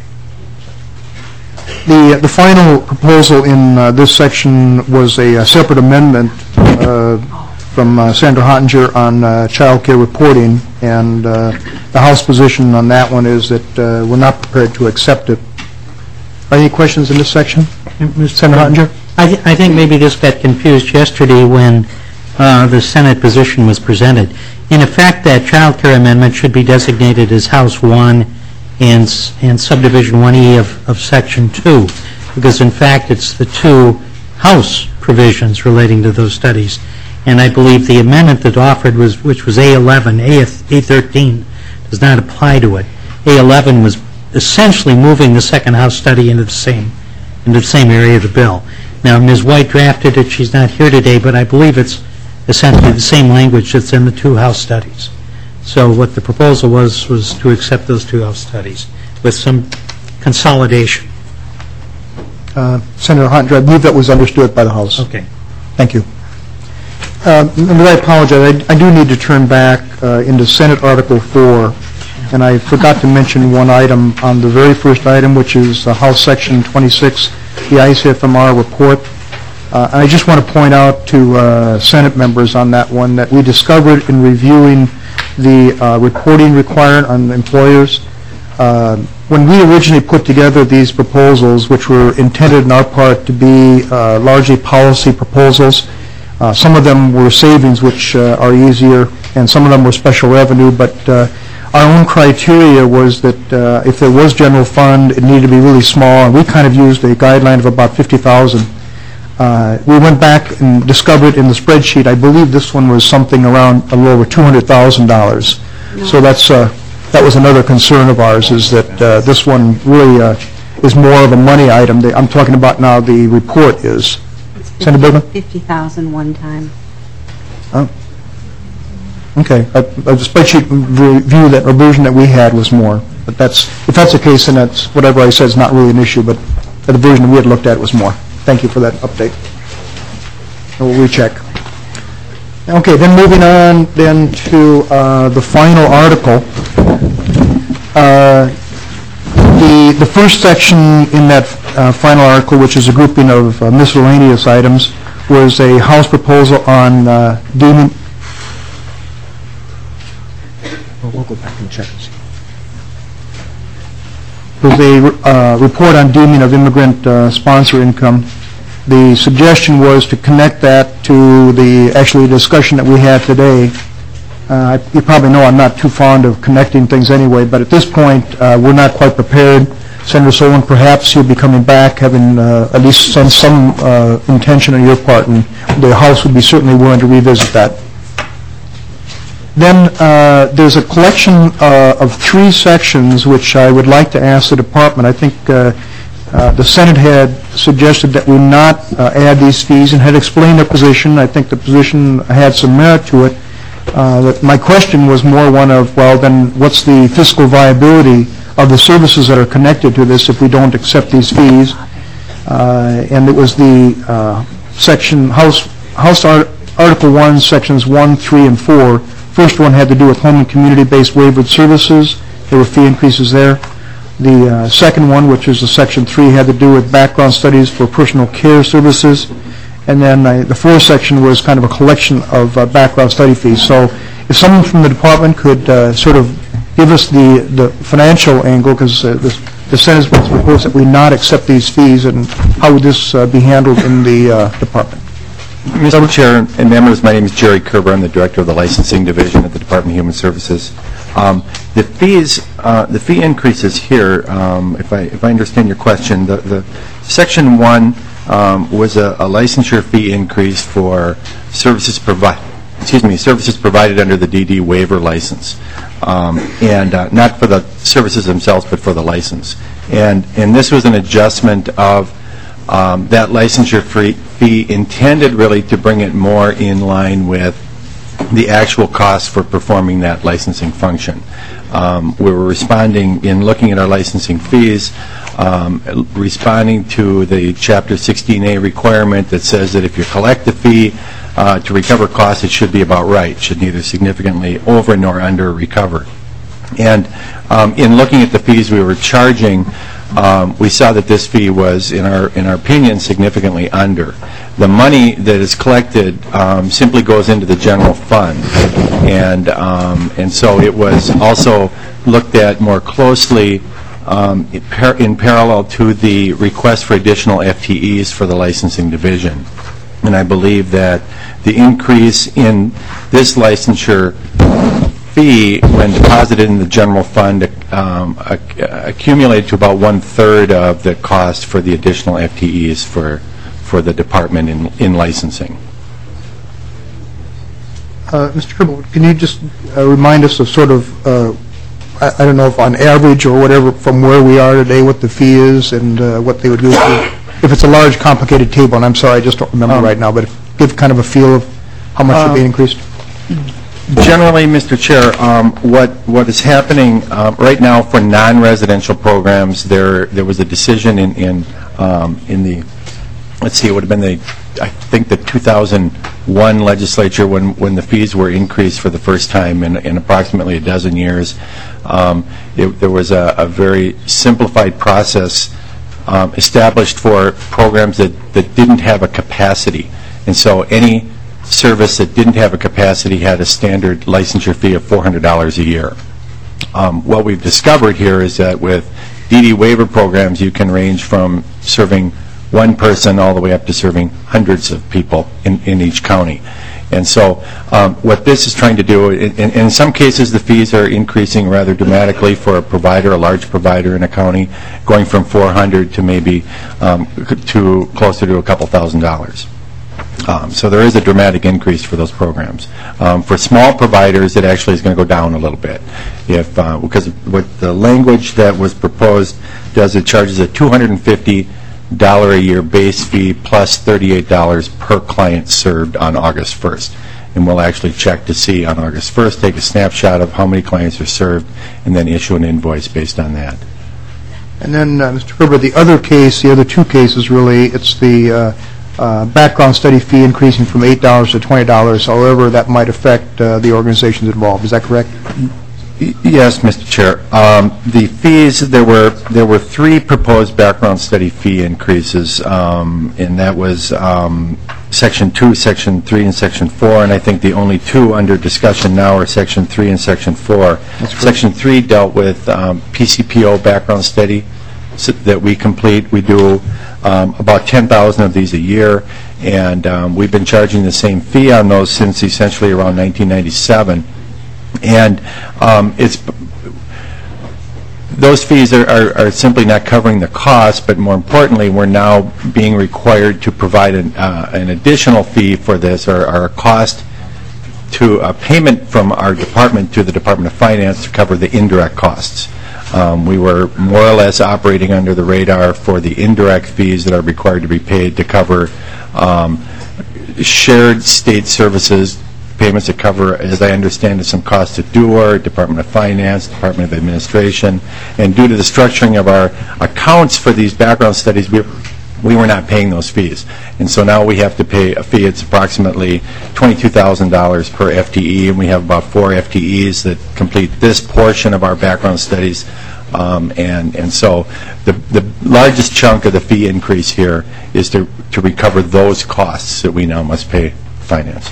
The, uh, the final proposal in uh, this section was a, a separate amendment uh, from uh, Senator Hottinger on uh, child care reporting, and uh, the House position on that one is that uh, we're not prepared to accept it. Are there any questions in this section? Senator Hottinger? I, th I think maybe this got confused yesterday when uh, the Senate position was presented. In effect, that child care amendment should be designated as House one and, and Subdivision one E of, of Section two, because in fact it's the two House provisions relating to those studies. And I believe the amendment that offered was, which was A eleven, A thirteen does not apply to it. A eleven was essentially moving the second House study into the same into the same area of the bill. Now, Miz White drafted it. She's not here today, but I believe it's essentially the same language that's in the two House studies. So what the proposal was was to accept those two House studies with some consolidation. Uh, Senator Hottinger, I believe that was understood by the House. Okay. Thank you. Uh, and I apologize. I, I do need to turn back uh, into Senate Article four. And I forgot to mention one item on the very first item, which is uh, House Section twenty-six, the I C F M R report. Uh, and I just want to point out to uh, Senate members on that one that we discovered in reviewing the uh, reporting requirement on employers. Uh, when we originally put together these proposals, which were intended in our part to be uh, largely policy proposals, uh, some of them were savings, which uh, are easier, and some of them were special revenue, but uh, our own criteria was that uh, if there was general fund, it needed to be really small, and we kind of used a guideline of about fifty thousand. Uh, we went back and discovered in the spreadsheet, I believe this one was something around a little over two hundred thousand dollars. So that's, uh, that was another concern of ours, is that uh, this one really uh, is more of a money item. The- I'm talking about now the report is. Senator Bergman? fifty thousand one time. Oh. Okay. Uh, The spreadsheet review, that version that we had was more. But that's, if that's the case, then that's, whatever I said is not really an issue, but the version we had looked at was more. Thank you for that update. And we'll recheck. Okay, then moving on then to uh, the final article. Uh, The the first section in that uh, final article, which is a grouping of uh, miscellaneous items, was a House proposal on uh, deeming... Well, we'll go back and check and see. Was a uh, report on deeming of immigrant uh, sponsor income. The suggestion was to connect that to the, actually, discussion that we had today. Uh, You probably know I'm not too fond of connecting things anyway, but at this point, uh, we're not quite prepared. Senator Solon, perhaps you'll be coming back, having uh, at least some, some uh, intention on your part, and the House would be certainly willing to revisit that. Then uh, there's a collection uh, of three sections which I would like to ask the department. I think uh, uh, the Senate had suggested that we not uh, add these fees and had explained their position. I think the position had some merit to it. Uh, that my question was more one of, well, then what's the fiscal viability of the services that are connected to this if we don't accept these fees? Uh, and it was the uh, section, House, House Art, Article one, Sections one, three, and four. First one had to do with home and community-based waivered services. There were fee increases there. The uh, second one, which is the Section three, had to do with background studies for personal care services. And then uh, the fourth section was kind of a collection of uh, background study fees. So if someone from the department could uh, sort of give us the, the financial angle, because uh, the, the Senate has proposed that we not accept these fees, and how would this uh, be handled in the uh, department? Mister Chair and members, my name is Jerry Kerber. I'm the Director of the Licensing Division at the Department of Human Services. Um, the fees, uh, the fee increases here, um, if I if I understand your question, the, the Section one um, was a, a licensure fee increase for services provide, excuse me, services provided under the D D waiver license, um, and uh, not for the services themselves, but for the license. And and this was an adjustment of um, that licensure fee. Fee intended really to bring it more in line with the actual cost for performing that licensing function. Um, we were responding, in looking at our licensing fees, um, responding to the Chapter sixteen A requirement that says that if you collect the fee uh, to recover costs, it should be about right. It should neither significantly over nor under recover. And um, in looking at the fees we were charging, Um, we saw that this fee was, in our in our opinion, significantly under. The money that is collected um, simply goes into the general fund, and um, and so it was also looked at more closely um, in, par in parallel to the request for additional F T Es for the licensing division. And I believe that the increase in this licensure fee, when deposited in the general fund, um, ac accumulated to about one-third of the cost for the additional F T Es for for the department in, in licensing. Uh, Mister Kerber, can you just uh, remind us of sort of, uh, I, I don't know if on average or whatever, from where we are today, what the fee is and uh, what they would do? If it's a large, complicated table, and I'm sorry, I just don't remember um, right now, but if, give kind of a feel of how much um, would be increased. Generally, Mister Chair, um, what what is happening uh, right now for non-residential programs, there there was a decision in in um, in the, let's see, it would have been the, I think the two thousand one legislature when when the fees were increased for the first time in, in approximately a dozen years. Um, it, there was a, a very simplified process um, established for programs that that didn't have a capacity, and so any service that didn't have a capacity had a standard licensure fee of four hundred dollars a year. Um, what we've discovered here is that with D D waiver programs, you can range from serving one person all the way up to serving hundreds of people in, in each county. And so um, what this is trying to do, in, in, in some cases the fees are increasing rather dramatically for a provider, a large provider in a county, going from four hundred to maybe um, to closer to a couple thousand dollars. Um, So there is a dramatic increase for those programs. Um, For small providers, it actually is going to go down a little bit. If, uh, because what the language that was proposed does, it charges a two hundred fifty dollars a year base fee plus thirty-eight dollars per client served on August first. And we'll actually check to see on August first, take a snapshot of how many clients are served, and then issue an invoice based on that. And then, uh, Mister Gerber, the other case, the other two cases really, it's the uh, uh, background study fee increasing from eight dollars to twenty dollars, however that might affect uh, the organizations involved. Is that correct? Y- Yes, Mister Chair. Um, The fees, there were, there were three proposed background study fee increases, um, and that was um, Section two, Section three, and Section four, and I think the only two under discussion now are Section three and Section four. Section three dealt with um, P C P O background study s- that we complete. We do um, about ten thousand of these a year, and um, we've been charging the same fee on those since essentially around nineteen ninety-seven. And um, it's those fees are, are, are simply not covering the cost, but more importantly, we're now being required to provide an, uh, an additional fee for this, or, or a cost to a payment from our department to the Department of Finance to cover the indirect costs. Um, we were more or less operating under the radar for the indirect fees that are required to be paid to cover um, shared state services, payments that cover, as I understand it, some costs to D O R, Department of Finance, Department of Administration, and due to the structuring of our accounts for these background studies, we we were not paying those fees. And so now we have to pay a fee. It's approximately twenty-two thousand dollars per F T E, and we have about four F T Es that complete this portion of our background studies. Um, and, and so the, the largest chunk of the fee increase here is to, to recover those costs that we now must pay finance.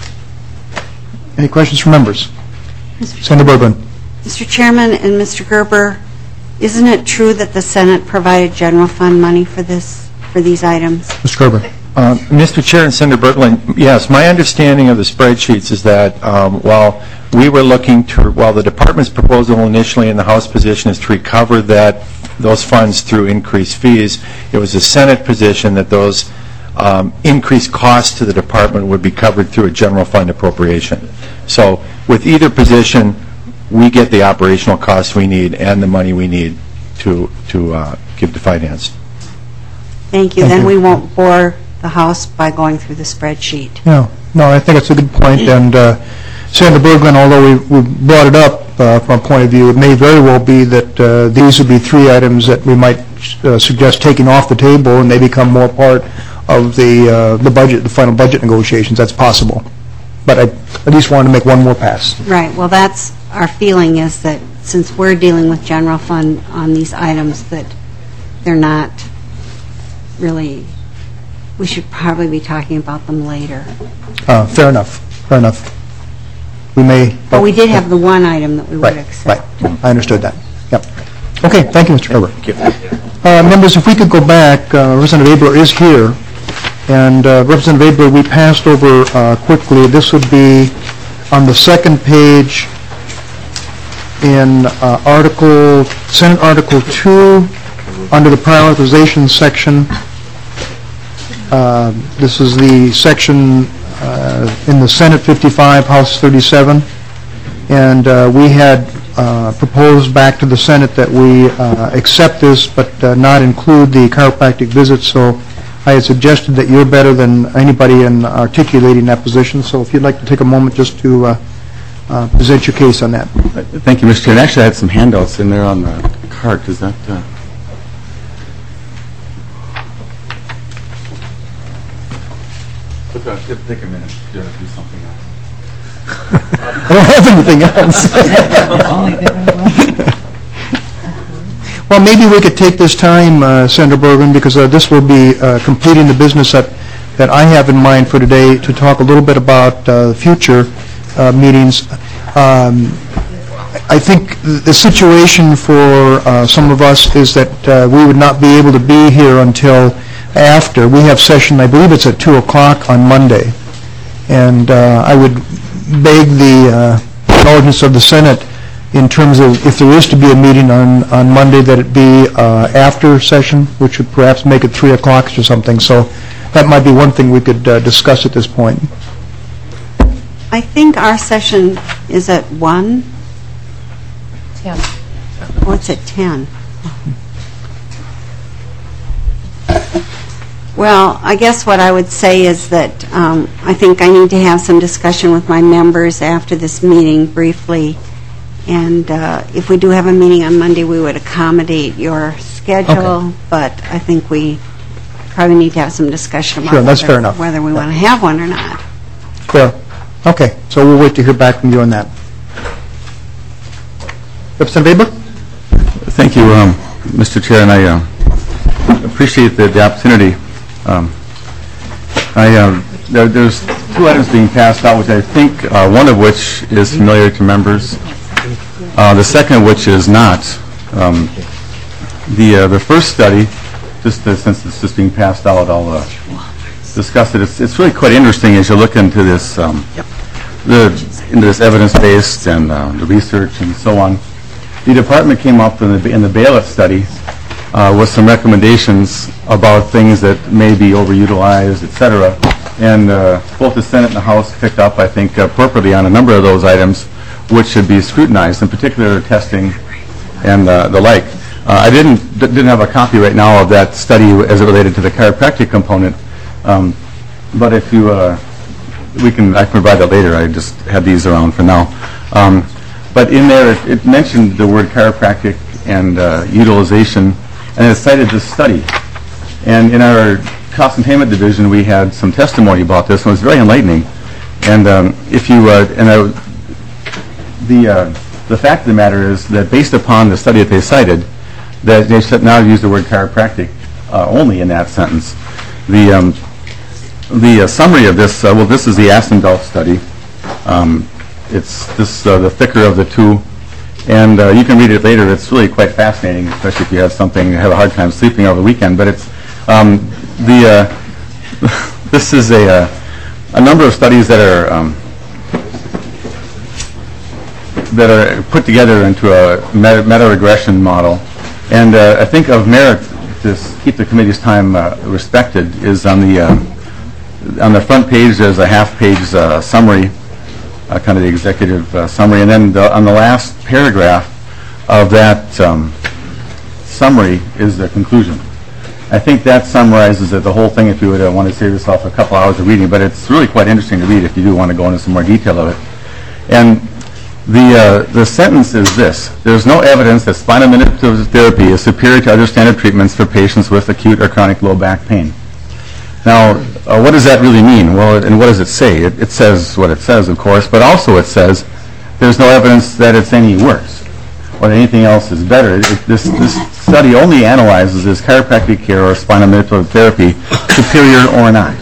Any questions from members? Senator Berglund. Mister Chairman and Mister Gerber, isn't it true that the Senate provided general fund money for this, for these items? Mister Gerber. Uh, Mister Chair and Senator Berglund, yes, my understanding of the spreadsheets is that um, while we were looking to, while the department's proposal initially in the House position is to recover that, those funds through increased fees, it was a Senate position that those um, increased costs to the department would be covered through a general fund appropriation. So with either position, we get the operational costs we need and the money we need to, to uh, give to finance. Thank you. Thank Then you. we won't bore the House by going through the spreadsheet. No, no, I think it's a good point. And uh, Senator Berglund, although we, we brought it up uh, from a point of view, it may very well be that uh, these would be three items that we might uh, suggest taking off the table, and they become more part of the uh, the budget, the final budget negotiations. That's possible. But I at least wanted to make one more pass. Right. Well, that's our feeling, is that since we're dealing with general fund on these items, that they're not really, we should probably be talking about them later. Uh, fair enough. Fair enough. We may. But we did have the one item that we would Right. accept. Right. I understood that. Yep. Okay. Thank you, Mister Gerber. Thank you. Uh, members, if we could go back, uh, Representative Abler is here. And uh, Representative Abler, we passed over uh, quickly. This would be on the second page in uh, Article, Senate Article two, under the prioritization section. Uh, This is the section uh, in the Senate fifty-five, House thirty-seven. And uh, we had uh, proposed back to the Senate that we uh, accept this, but uh, not include the chiropractic visits. So I had suggested that you're better than anybody in articulating that position. So if you'd like to take a moment just to uh, uh, present your case on that. Thank you, Mister Chair. And actually, I had some handouts in there on the card. Does that... Uh... It'll take a minute to do something else. I don't have anything else. Well, maybe we could take this time, uh, Senator Berglund, because uh, this will be uh, completing the business that, that I have in mind for today, to talk a little bit about uh, future uh, meetings. Um, I think the situation for uh, some of us is that uh, we would not be able to be here until after. We have session, I believe it's at two o'clock on Monday. And uh, I would beg the uh, indulgence of the Senate in terms of, if there is to be a meeting on, on Monday, that it be uh, after session, which would perhaps make it three o'clock or something. So that might be one thing we could uh, discuss at this point. I think our session is at one. ten. Oh, it's at ten. Well, I guess what I would say is that um, I think I need to have some discussion with my members after this meeting briefly. And uh, if we do have a meeting on Monday, we would accommodate your schedule. Okay. But I think we probably need to have some discussion about Sure, that's whether, fair enough. whether we want to have one or not. Fair. Okay, so we'll wait to hear back from you on that. Representative Weber? Thank you, um, Mister Chair, and I uh, appreciate the, the opportunity. Um, I, uh, there, there's two items being passed out, which I think, uh, one of which is familiar to members. Uh, the second of which is not. Um, the uh, the first study, just uh, since it's just being passed out, I'll uh, discuss it. It's, it's really quite interesting as you look into this, um, the into this evidence-based and uh, the research and so on. The department came up in the in the Bailiff study uh, with some recommendations about things that may be overutilized, et cetera. And uh, both the Senate and the House picked up, I think, appropriately on a number of those items, which should be scrutinized, in particular testing and uh, the like. Uh, I didn't d- didn't have a copy right now of that study as it related to the chiropractic component, um, but if you, uh, we can, I can provide that later. I just had these around for now. Um, but in there, it, it mentioned the word chiropractic and uh, utilization, and it cited this study. And in our cost and payment division, we had some testimony about this, and it was very enlightening. And um, if you, uh, and I, the uh, the fact of the matter is that based upon the study that they cited, that they should now use the word chiropractic uh, only in that sentence. The um, the uh, summary of this, uh, well, this is the Aspendelft study. Um, it's this uh, the thicker of the two, and uh, you can read it later. It's really quite fascinating, especially if you have something have a hard time sleeping over the weekend. But it's um, the uh, this is a uh, a number of studies that are um, that are put together into a meta, meta regression model. And uh, I think of merit to keep the committee's time uh, respected is on the uh, on the front page. There's a half-page uh, summary, uh, kind of the executive uh, summary, and then the, on the last paragraph of that um, summary is the conclusion. I think that summarizes it, the whole thing. If you would uh, want to save yourself a couple hours of reading, but it's really quite interesting to read if you do want to go into some more detail of it. And The, uh, the sentence is this: there's no evidence that spinal manipulative therapy is superior to other standard treatments for patients with acute or chronic low back pain. Now, uh, what does that really mean? Well, and what does it say? It, it says what it says, of course, but also it says there's no evidence that it's any worse or that anything else is better. It, this, this study only analyzes is chiropractic care or spinal manipulative therapy superior or not.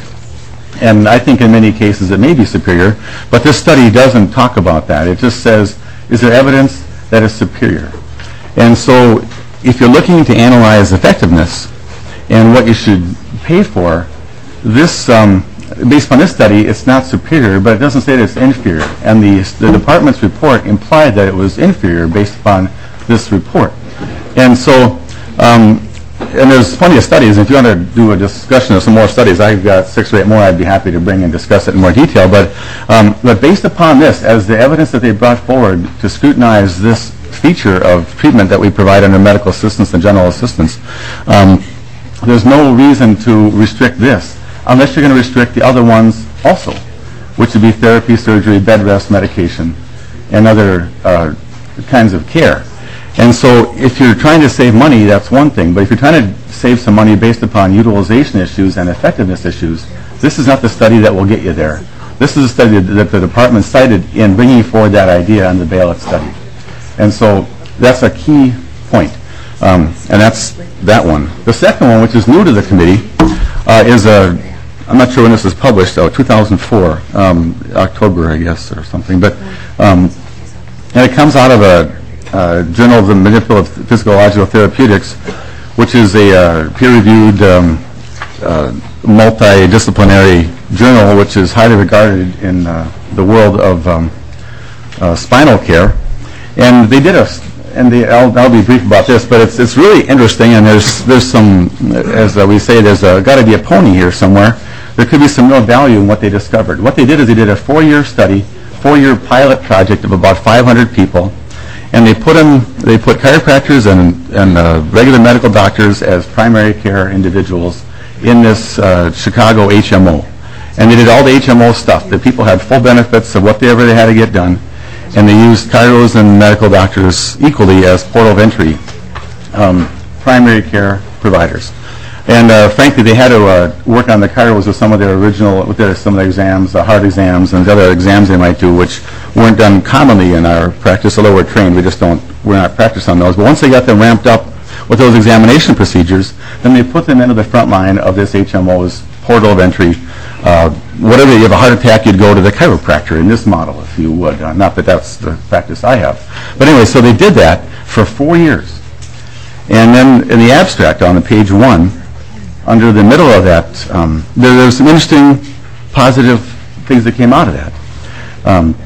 And I think in many cases it may be superior, but this study doesn't talk about that. It just says, is there evidence that is superior? And so if you're looking to analyze effectiveness and what you should pay for, this, um, based on this study, it's not superior, but it doesn't say that it's inferior. And the, the department's report implied that it was inferior based upon this report. And so, um, and there's plenty of studies. If you want to do a discussion of some more studies, I've got six or eight more I'd be happy to bring and discuss it in more detail. But, um, but based upon this, as the evidence that they brought forward to scrutinize this feature of treatment that we provide under medical assistance and general assistance, um, there's no reason to restrict this unless you're going to restrict the other ones also, which would be therapy, surgery, bed rest, medication, and other uh, kinds of care. And so if you're trying to save money, that's one thing. But if you're trying to save some money based upon utilization issues and effectiveness issues, this is not the study that will get you there. This is a study that the department cited in bringing forward that idea on the Bailiff study. And so that's a key point. Um, and that's that one. The second one, which is new to the committee, uh, is a, I'm not sure when this was published, oh, two thousand four, um, October, I guess, or something. But um, and it comes out of a Uh, Journal of the Manipulative Physiological Therapeutics, which is a uh, peer-reviewed, um, uh, multidisciplinary journal, which is highly regarded in uh, the world of um, uh, spinal care. And they did a, and the, I'll, I'll be brief about this, but it's it's really interesting, and there's there's some, as uh, we say, there's got to be a pony here somewhere. There could be some real value in what they discovered. What they did is they did a four-year study, four-year pilot project of about five hundred people, and they put them, they put chiropractors and and uh, regular medical doctors as primary care individuals in this uh, Chicago H M O, and they did all the H M O stuff. The people had full benefits of whatever they had to get done. And they used chiros and medical doctors equally as port of entry um, primary care providers. And uh, frankly, they had to uh, work on the chiros with some of their original, with their, some of their exams, the heart exams, and the other exams they might do, which weren't done commonly in our practice, although we're trained. We just don't, we're not practiced on those. But once they got them ramped up with those examination procedures, then they put them into the front line of this H M O's portal of entry. Uh, whatever, you have a heart attack, you'd go to the chiropractor in this model, if you would. Uh, not that that's the practice I have. But anyway, so they did that for four years. And then in the abstract on the page one, under the middle of that, um, there, there's some interesting positive things that came out of that. Um,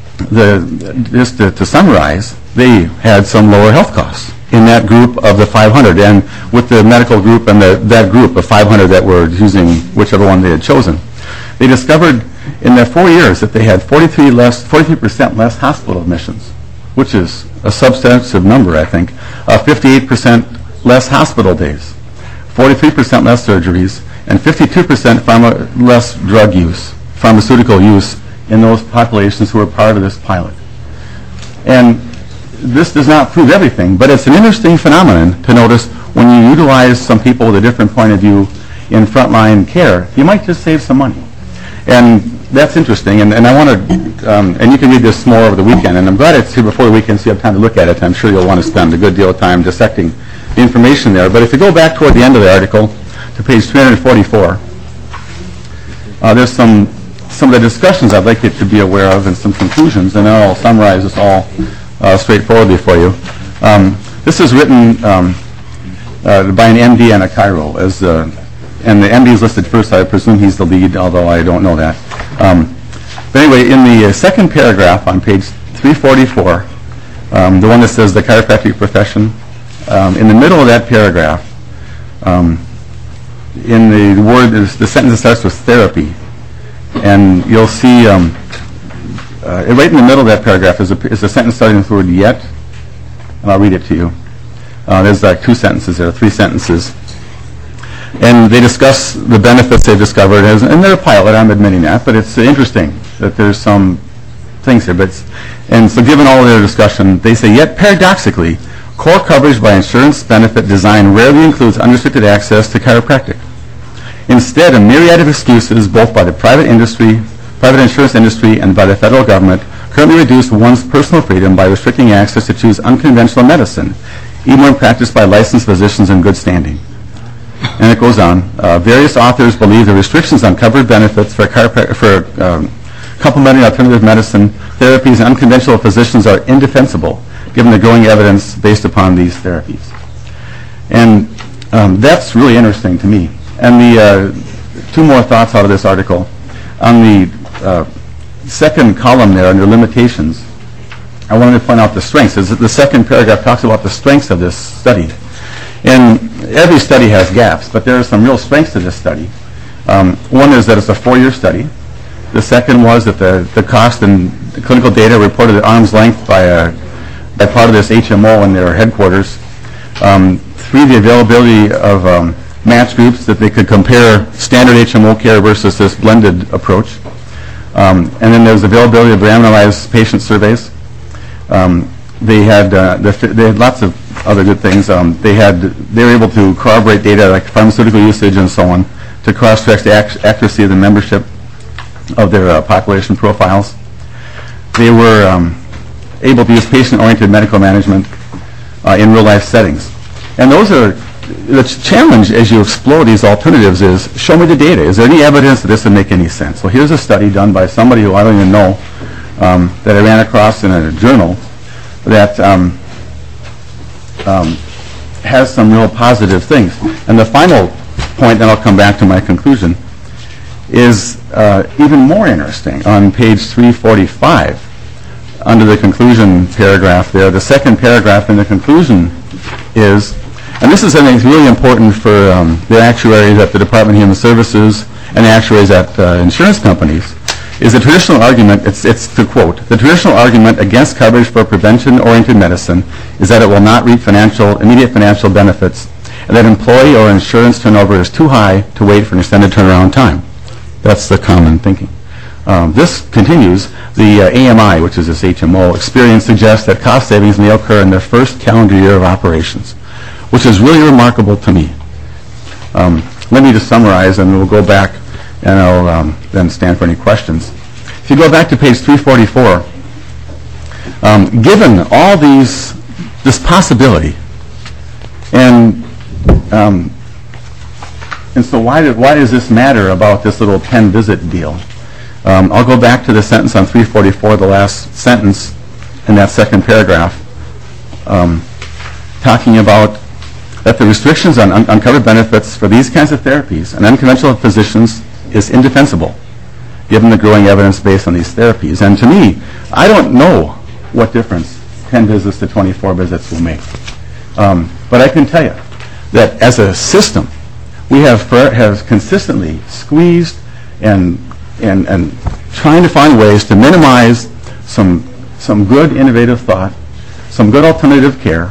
the, just to, to summarize, they had some lower health costs in that group of the five hundred, and with the medical group and the, that group of five hundred that were using whichever one they had chosen. They discovered in their four years that they had forty-three less, forty-three percent less hospital admissions, which is a substantive number, I think. Uh, fifty-eight percent less hospital days, forty-three percent less surgeries, and fifty-two percent pharma, less drug use, pharmaceutical use in those populations who were part of this pilot. And this does not prove everything, but it's an interesting phenomenon to notice when you utilize some people with a different point of view in frontline care, you might just save some money. And that's interesting, and, and I want to, um, and you can read this more over the weekend, and I'm glad it's here before the weekend so you have time to look at it. I'm sure you'll want to spend a good deal of time dissecting the information there. But if you go back toward the end of the article to page three forty-four, uh, there's some, some of the discussions I'd like you to be aware of and some conclusions, and then I'll summarize this all uh, straightforwardly for you. Um, this is written um, uh, by an M D and a chiro, as uh, and the M D is listed first. I presume he's the lead, although I don't know that. Um, but anyway, in the uh, second paragraph on page three forty-four, um, the one that says the chiropractic profession, um, in the middle of that paragraph, um, in the word, the sentence that starts with therapy, and you'll see um, uh, right in the middle of that paragraph is a, is a sentence starting with the word yet, and I'll read it to you. Uh, there's like two sentences there, three sentences. And they discuss the benefits they've discovered, as, and they're a pilot, I'm admitting that, but it's interesting that there's some things here. But and so given all of their discussion, they say, yet paradoxically, core coverage by insurance benefit design rarely includes unrestricted access to chiropractic. Instead, a myriad of excuses, both by the private industry, private insurance industry, and by the federal government, currently reduce one's personal freedom by restricting access to choose unconventional medicine, even when practiced by licensed physicians in good standing. And it goes on. Uh, various authors believe the restrictions on covered benefits for, for um, complementary alternative medicine therapies and unconventional physicians are indefensible, given the growing evidence based upon these therapies. And um, that's really interesting to me. And the uh, two more thoughts out of this article. On the uh, second column there, under limitations, I wanted to point out the strengths. The second paragraph talks about the strengths of this study. And every study has gaps, but there are some real strengths to this study. Um, one is that it's a four-year study. The second was that the, the cost and the clinical data reported at arm's length by, a, by part of this H M O in their headquarters. Um, three, the availability of um, match groups, that they could compare standard H M O care versus this blended approach. Um, and then there's availability of randomized patient surveys. Um, they had uh, the, they had lots of other good things. Um, they had they were able to corroborate data like pharmaceutical usage and so on to cross-check the ac accuracy of the membership of their uh, population profiles. They were um, able to use patient-oriented medical management uh, in real-life settings. And those are the challenge as you explore these alternatives is show me the data. Is there any evidence that this would make any sense? Well, here's a study done by somebody who I don't even know um, that I ran across in a journal that um, um, has some real positive things. And the final point, then I'll come back to my conclusion, is uh, even more interesting. On page three forty-five, under the conclusion paragraph there, the second paragraph in the conclusion is, and this is I think really important for um, the actuaries at the Department of Human Services and the actuaries at uh, insurance companies, is the traditional argument, it's, it's to quote, the traditional argument against coverage for prevention-oriented medicine is that it will not reap financial, immediate financial benefits, and that employee or insurance turnover is too high to wait for an extended turnaround time. That's the common thinking. Um, this continues. The uh, A M I, which is this H M O experience, suggests that cost savings may occur in their first calendar year of operations, which is really remarkable to me. Um, let me just summarize, and we'll go back, and I'll um, then stand for any questions. If you go back to page three forty-four, um, given all these, this possibility, and um, and so why, do, why does this matter about this little pen visit deal? Um, I'll go back to the sentence on three forty-four, the last sentence in that second paragraph, um, talking about that the restrictions on un- uncovered benefits for these kinds of therapies and unconventional physicians is indefensible, given the growing evidence based on these therapies. And to me, I don't know what difference ten visits to twenty-four visits will make. Um, but I can tell you that as a system, we have, for, have consistently squeezed and And, and trying to find ways to minimize some some good innovative thought, some good alternative care,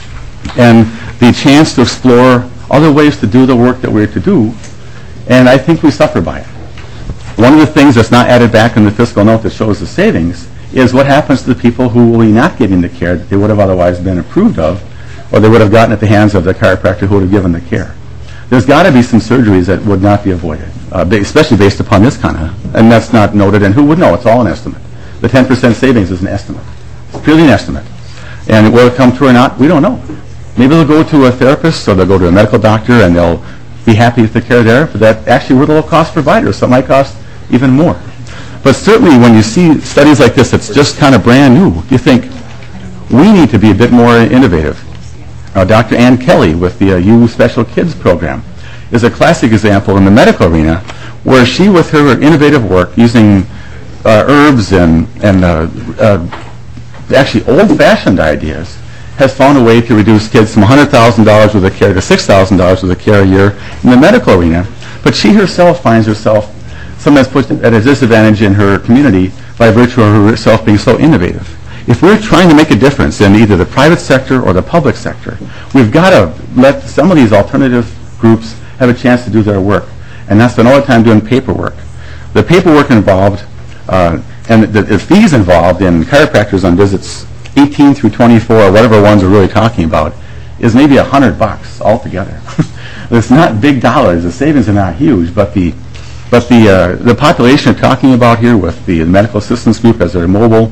and the chance to explore other ways to do the work that we're to do, and I think we suffer by it. One of the things that's not added back in the fiscal note that shows the savings is what happens to the people who will be not getting the care that they would have otherwise been approved of, or they would have gotten at the hands of the chiropractor who would have given the care. There's got to be some surgeries that would not be avoided, uh, especially based upon this kind of, and that's not noted, and who would know? It's all an estimate. The ten percent savings is an estimate. It's purely an estimate. And will it come true or not? We don't know. Maybe they'll go to a therapist, or they'll go to a medical doctor, and they'll be happy with the care there, but that actually we're the low-cost provider, so it might cost even more. But certainly when you see studies like this that's just kind of brand new, you think, we need to be a bit more innovative. Uh, Doctor Ann Kelly with the uh, U Special Kids program is a classic example in the medical arena where she, with her innovative work using uh, herbs and, and uh, uh, actually old-fashioned ideas, has found a way to reduce kids from one hundred thousand dollars worth of care to six thousand dollars worth of care a year in the medical arena. But she herself finds herself sometimes put at a disadvantage in her community by virtue of herself being so innovative. If we're trying to make a difference in either the private sector or the public sector, we've got to let some of these alternative groups have a chance to do their work. And that's spend all the time doing paperwork. The paperwork involved uh, and the, the fees involved in chiropractors on visits eighteen through twenty-four, or whatever ones we're really talking about, is maybe a hundred bucks altogether. It's not big dollars. The savings are not huge, but the but the uh, the population we're talking about here with the medical assistance group as they're mobile,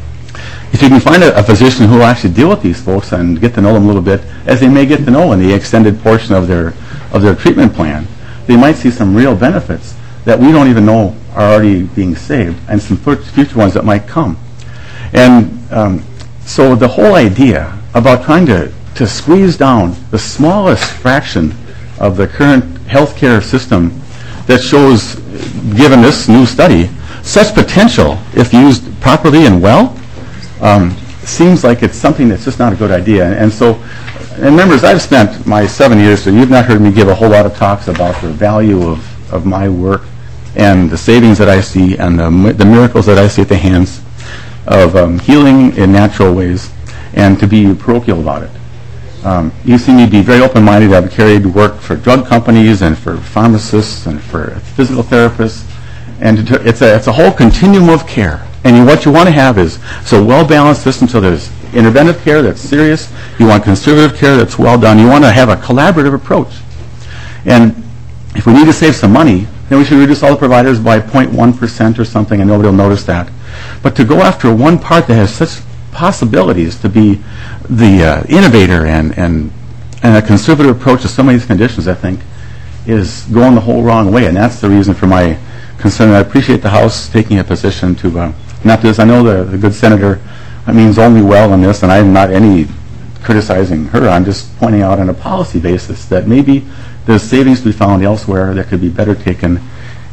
if you can find a, a physician who will actually deal with these folks and get to know them a little bit, as they may get to know in the extended portion of their of their treatment plan, they might see some real benefits that we don't even know are already being saved, and some future ones that might come. And um, so the whole idea about trying to, to squeeze down the smallest fraction of the current healthcare system that shows, given this new study, such potential if used properly and well, um, seems like it's something that's just not a good idea. And, and so, and members, I've spent my seven years, so you've not heard me give a whole lot of talks about the value of, of my work and the savings that I see and the, the miracles that I see at the hands of um, healing in natural ways, and to be parochial about it. Um, you see me be very open-minded. I've carried work for drug companies and for pharmacists and for physical therapists, and to, it's, a, it's a whole continuum of care. And you, what you want to have is so well-balanced system, so there's interventive care that's serious, you want conservative care that's well done, you want to have a collaborative approach. And if we need to save some money, then we should reduce all the providers by zero point one percent or something, and nobody will notice that. But to go after one part that has such possibilities to be the uh, innovator and, and, and a conservative approach to some of these conditions, I think, is going the whole wrong way. And that's the reason for my concern. I appreciate the House taking a position to uh, not this. I know the, the good senator means only well in this, and I'm not any criticizing her. I'm just pointing out on a policy basis that maybe there's savings to be found elsewhere that could be better taken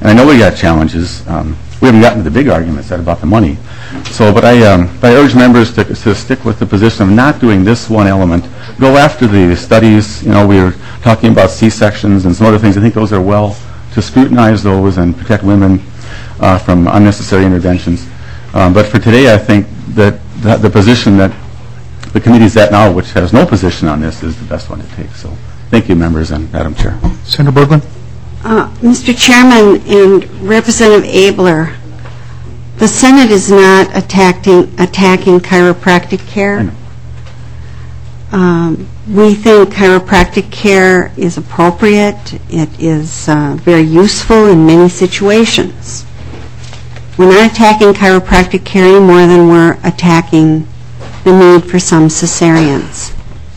And I know we got challenges. Um, we haven't gotten to the big arguments yet about the money. So, but I, um, I urge members to, to stick with the position of not doing this one element. Go after the studies. You know, we were talking about C-sections and some other things. I think those are well to scrutinize those and protect women uh, from unnecessary interventions. Um, but for today, I think that the, the position that the committee's at now, which has no position on this, is the best one to take. So, thank you, members and Madam Chair. Senator Berglund? Uh, Mister Chairman and Representative Abler, the Senate is not attacking, attacking chiropractic care. Um, we think chiropractic care is appropriate. It is uh, very useful in many situations. We're not attacking chiropractic care any more than we're attacking the need for some cesareans.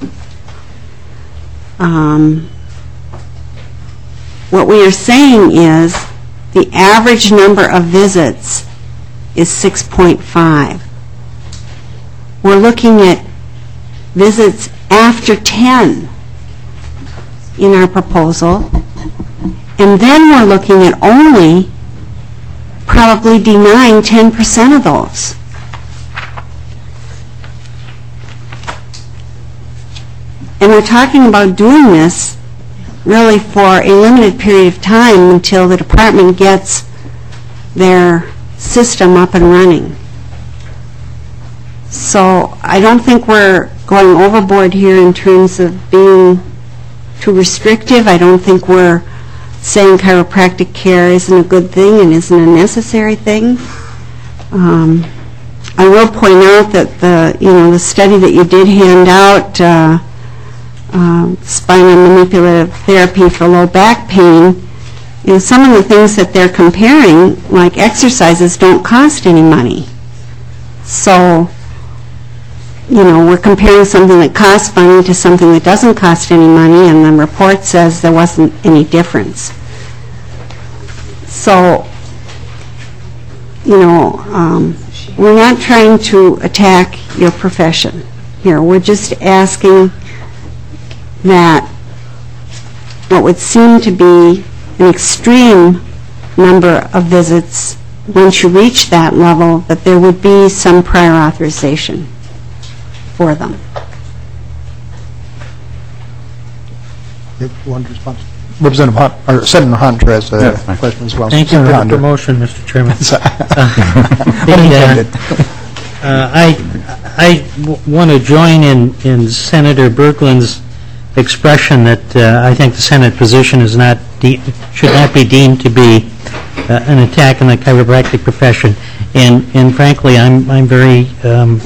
Um, what we are saying is the average number of visits is six point five. We're looking at visits after ten in our proposal, and then we're looking at only probably denying ten percent of those. And we're talking about doing this really for a limited period of time until the department gets their system up and running. So I don't think we're going overboard here in terms of being too restrictive. I don't think we're saying chiropractic care isn't a good thing and isn't a necessary thing. Um, I will point out that the, you know, the study that you did hand out, uh, uh, spinal manipulative therapy for low back pain, you know, some of the things that they're comparing, like exercises, don't cost any money. So, you know, we're comparing something that costs money to something that doesn't cost any money, and the report says there wasn't any difference. So, you know, um, we're not trying to attack your profession here. We're just asking that what would seem to be an extreme number of visits, once you reach that level, that there would be some prior authorization for them. One response. Representative Hunt, or Senator Hunter has a Yes, question as well. Thank you for Senator the Hunter. promotion, Mister Chairman. Unintended. Uh, I, I w- want to join in, in Senator Berglund's expression that uh, I think the Senate position is not de- should not be deemed to be uh, an attack on the chiropractic profession, and and frankly, I'm I'm very um,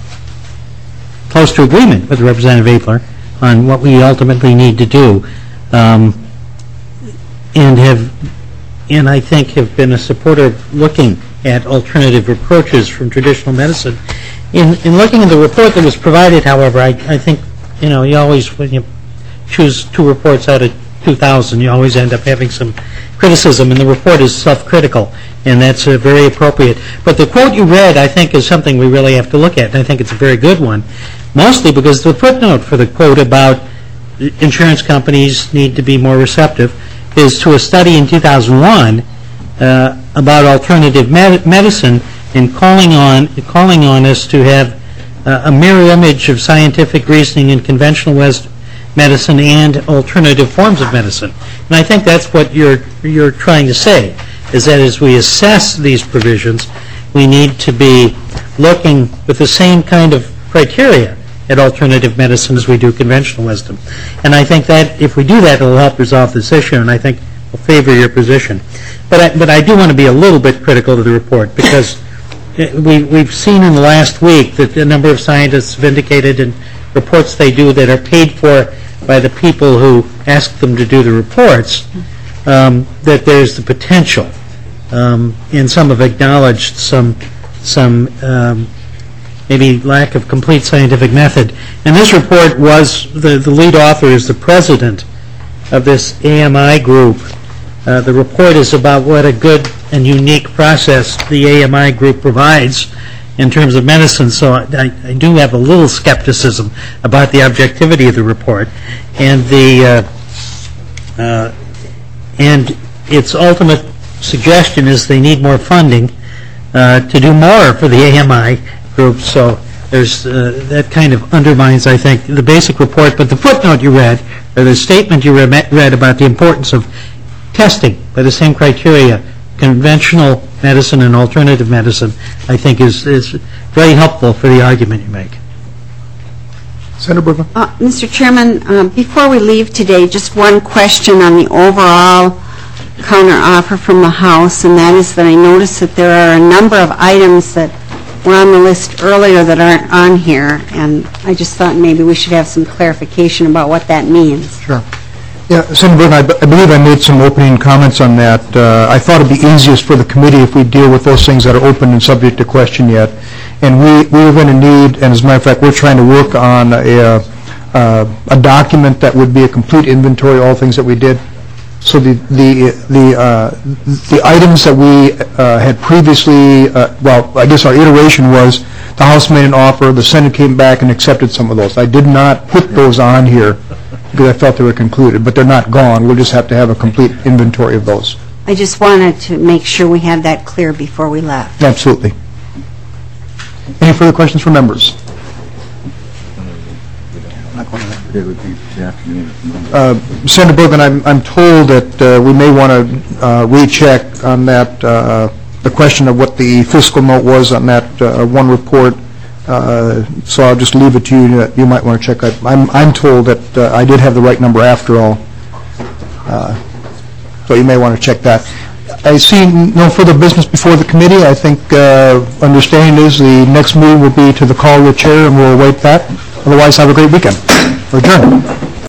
close to agreement with Representative Abler on what we ultimately need to do, um, and have and I think have been a supporter of looking at alternative approaches from traditional medicine. In in looking at the report that was provided, however, I, I think, you know, you always, when you choose two reports out of two thousand, you always end up having some criticism, and the report is self-critical, and that's uh, very appropriate. But the quote you read, I think, is something we really have to look at, and I think it's a very good one, mostly because the footnote for the quote about insurance companies need to be more receptive is to a study in two thousand one uh, about alternative med- medicine and calling on calling on us to have uh, a mirror image of scientific reasoning in conventional West medicine and alternative forms of medicine. And I think that's what you're you're trying to say, is that as we assess these provisions, we need to be looking with the same kind of criteria at alternative medicine as we do conventional wisdom. And I think that if we do that, it'll help resolve this issue, and I think will favor your position. But I, but I do want to be a little bit critical of the report, because we, we've seen in the last week that a number of scientists have indicated in reports they do that are paid for by the people who ask them to do the reports, um, that there's the potential, um, and some have acknowledged some some um, maybe lack of complete scientific method. And this report was, the, the lead author is the president of this A M I group. Uh, the report is about what a good and unique process the A M I group provides in terms of medicine, so I, I do have a little skepticism about the objectivity of the report and the uh, uh, and its ultimate suggestion is they need more funding uh, to do more for the A M I group, so there's, uh, that kind of undermines, I think, the basic report, but the footnote you read, or the statement you read, read about the importance of testing by the same criteria, conventional medicine and alternative medicine, I think is, is very helpful for the argument you make. Senator Bergman? Uh, Mister Chairman, um, before we leave today, just one question on the overall counteroffer from the House, and that is that I noticed that there are a number of items that were on the list earlier that aren't on here, and I just thought maybe we should have some clarification about what that means. Sure. Yeah, Senator Burton, I, b- I believe I made some opening comments on that. Uh, I thought it'd be easiest for the committee if we deal with those things that are open and subject to question yet. And we, we are going to need, and as a matter of fact, we're trying to work on a, uh, a document that would be a complete inventory of all things that we did. So the the the uh, the items that we uh, had previously, uh, well, I guess our iteration was the House made an offer, the Senate came back and accepted some of those. I did not put those on here because I felt they were concluded, but they're not gone. We'll just have to have a complete inventory of those. I just wanted to make sure we had that clear before we left. Absolutely. Any further questions from members? Uh, Senator Bergman, I'm, I'm told that uh, we may want to uh, recheck on that, uh, the question of what the fiscal note was on that uh, one report. Uh, so I'll just leave it to you. That you might want to check. I, I'm, I'm told that uh, I did have the right number after all. Uh, so you may want to check that. I see no further business before the committee. I think uh, understanding is the next move will be to the call of the chair, and we'll await that. Otherwise, have a great weekend. We're adjourned.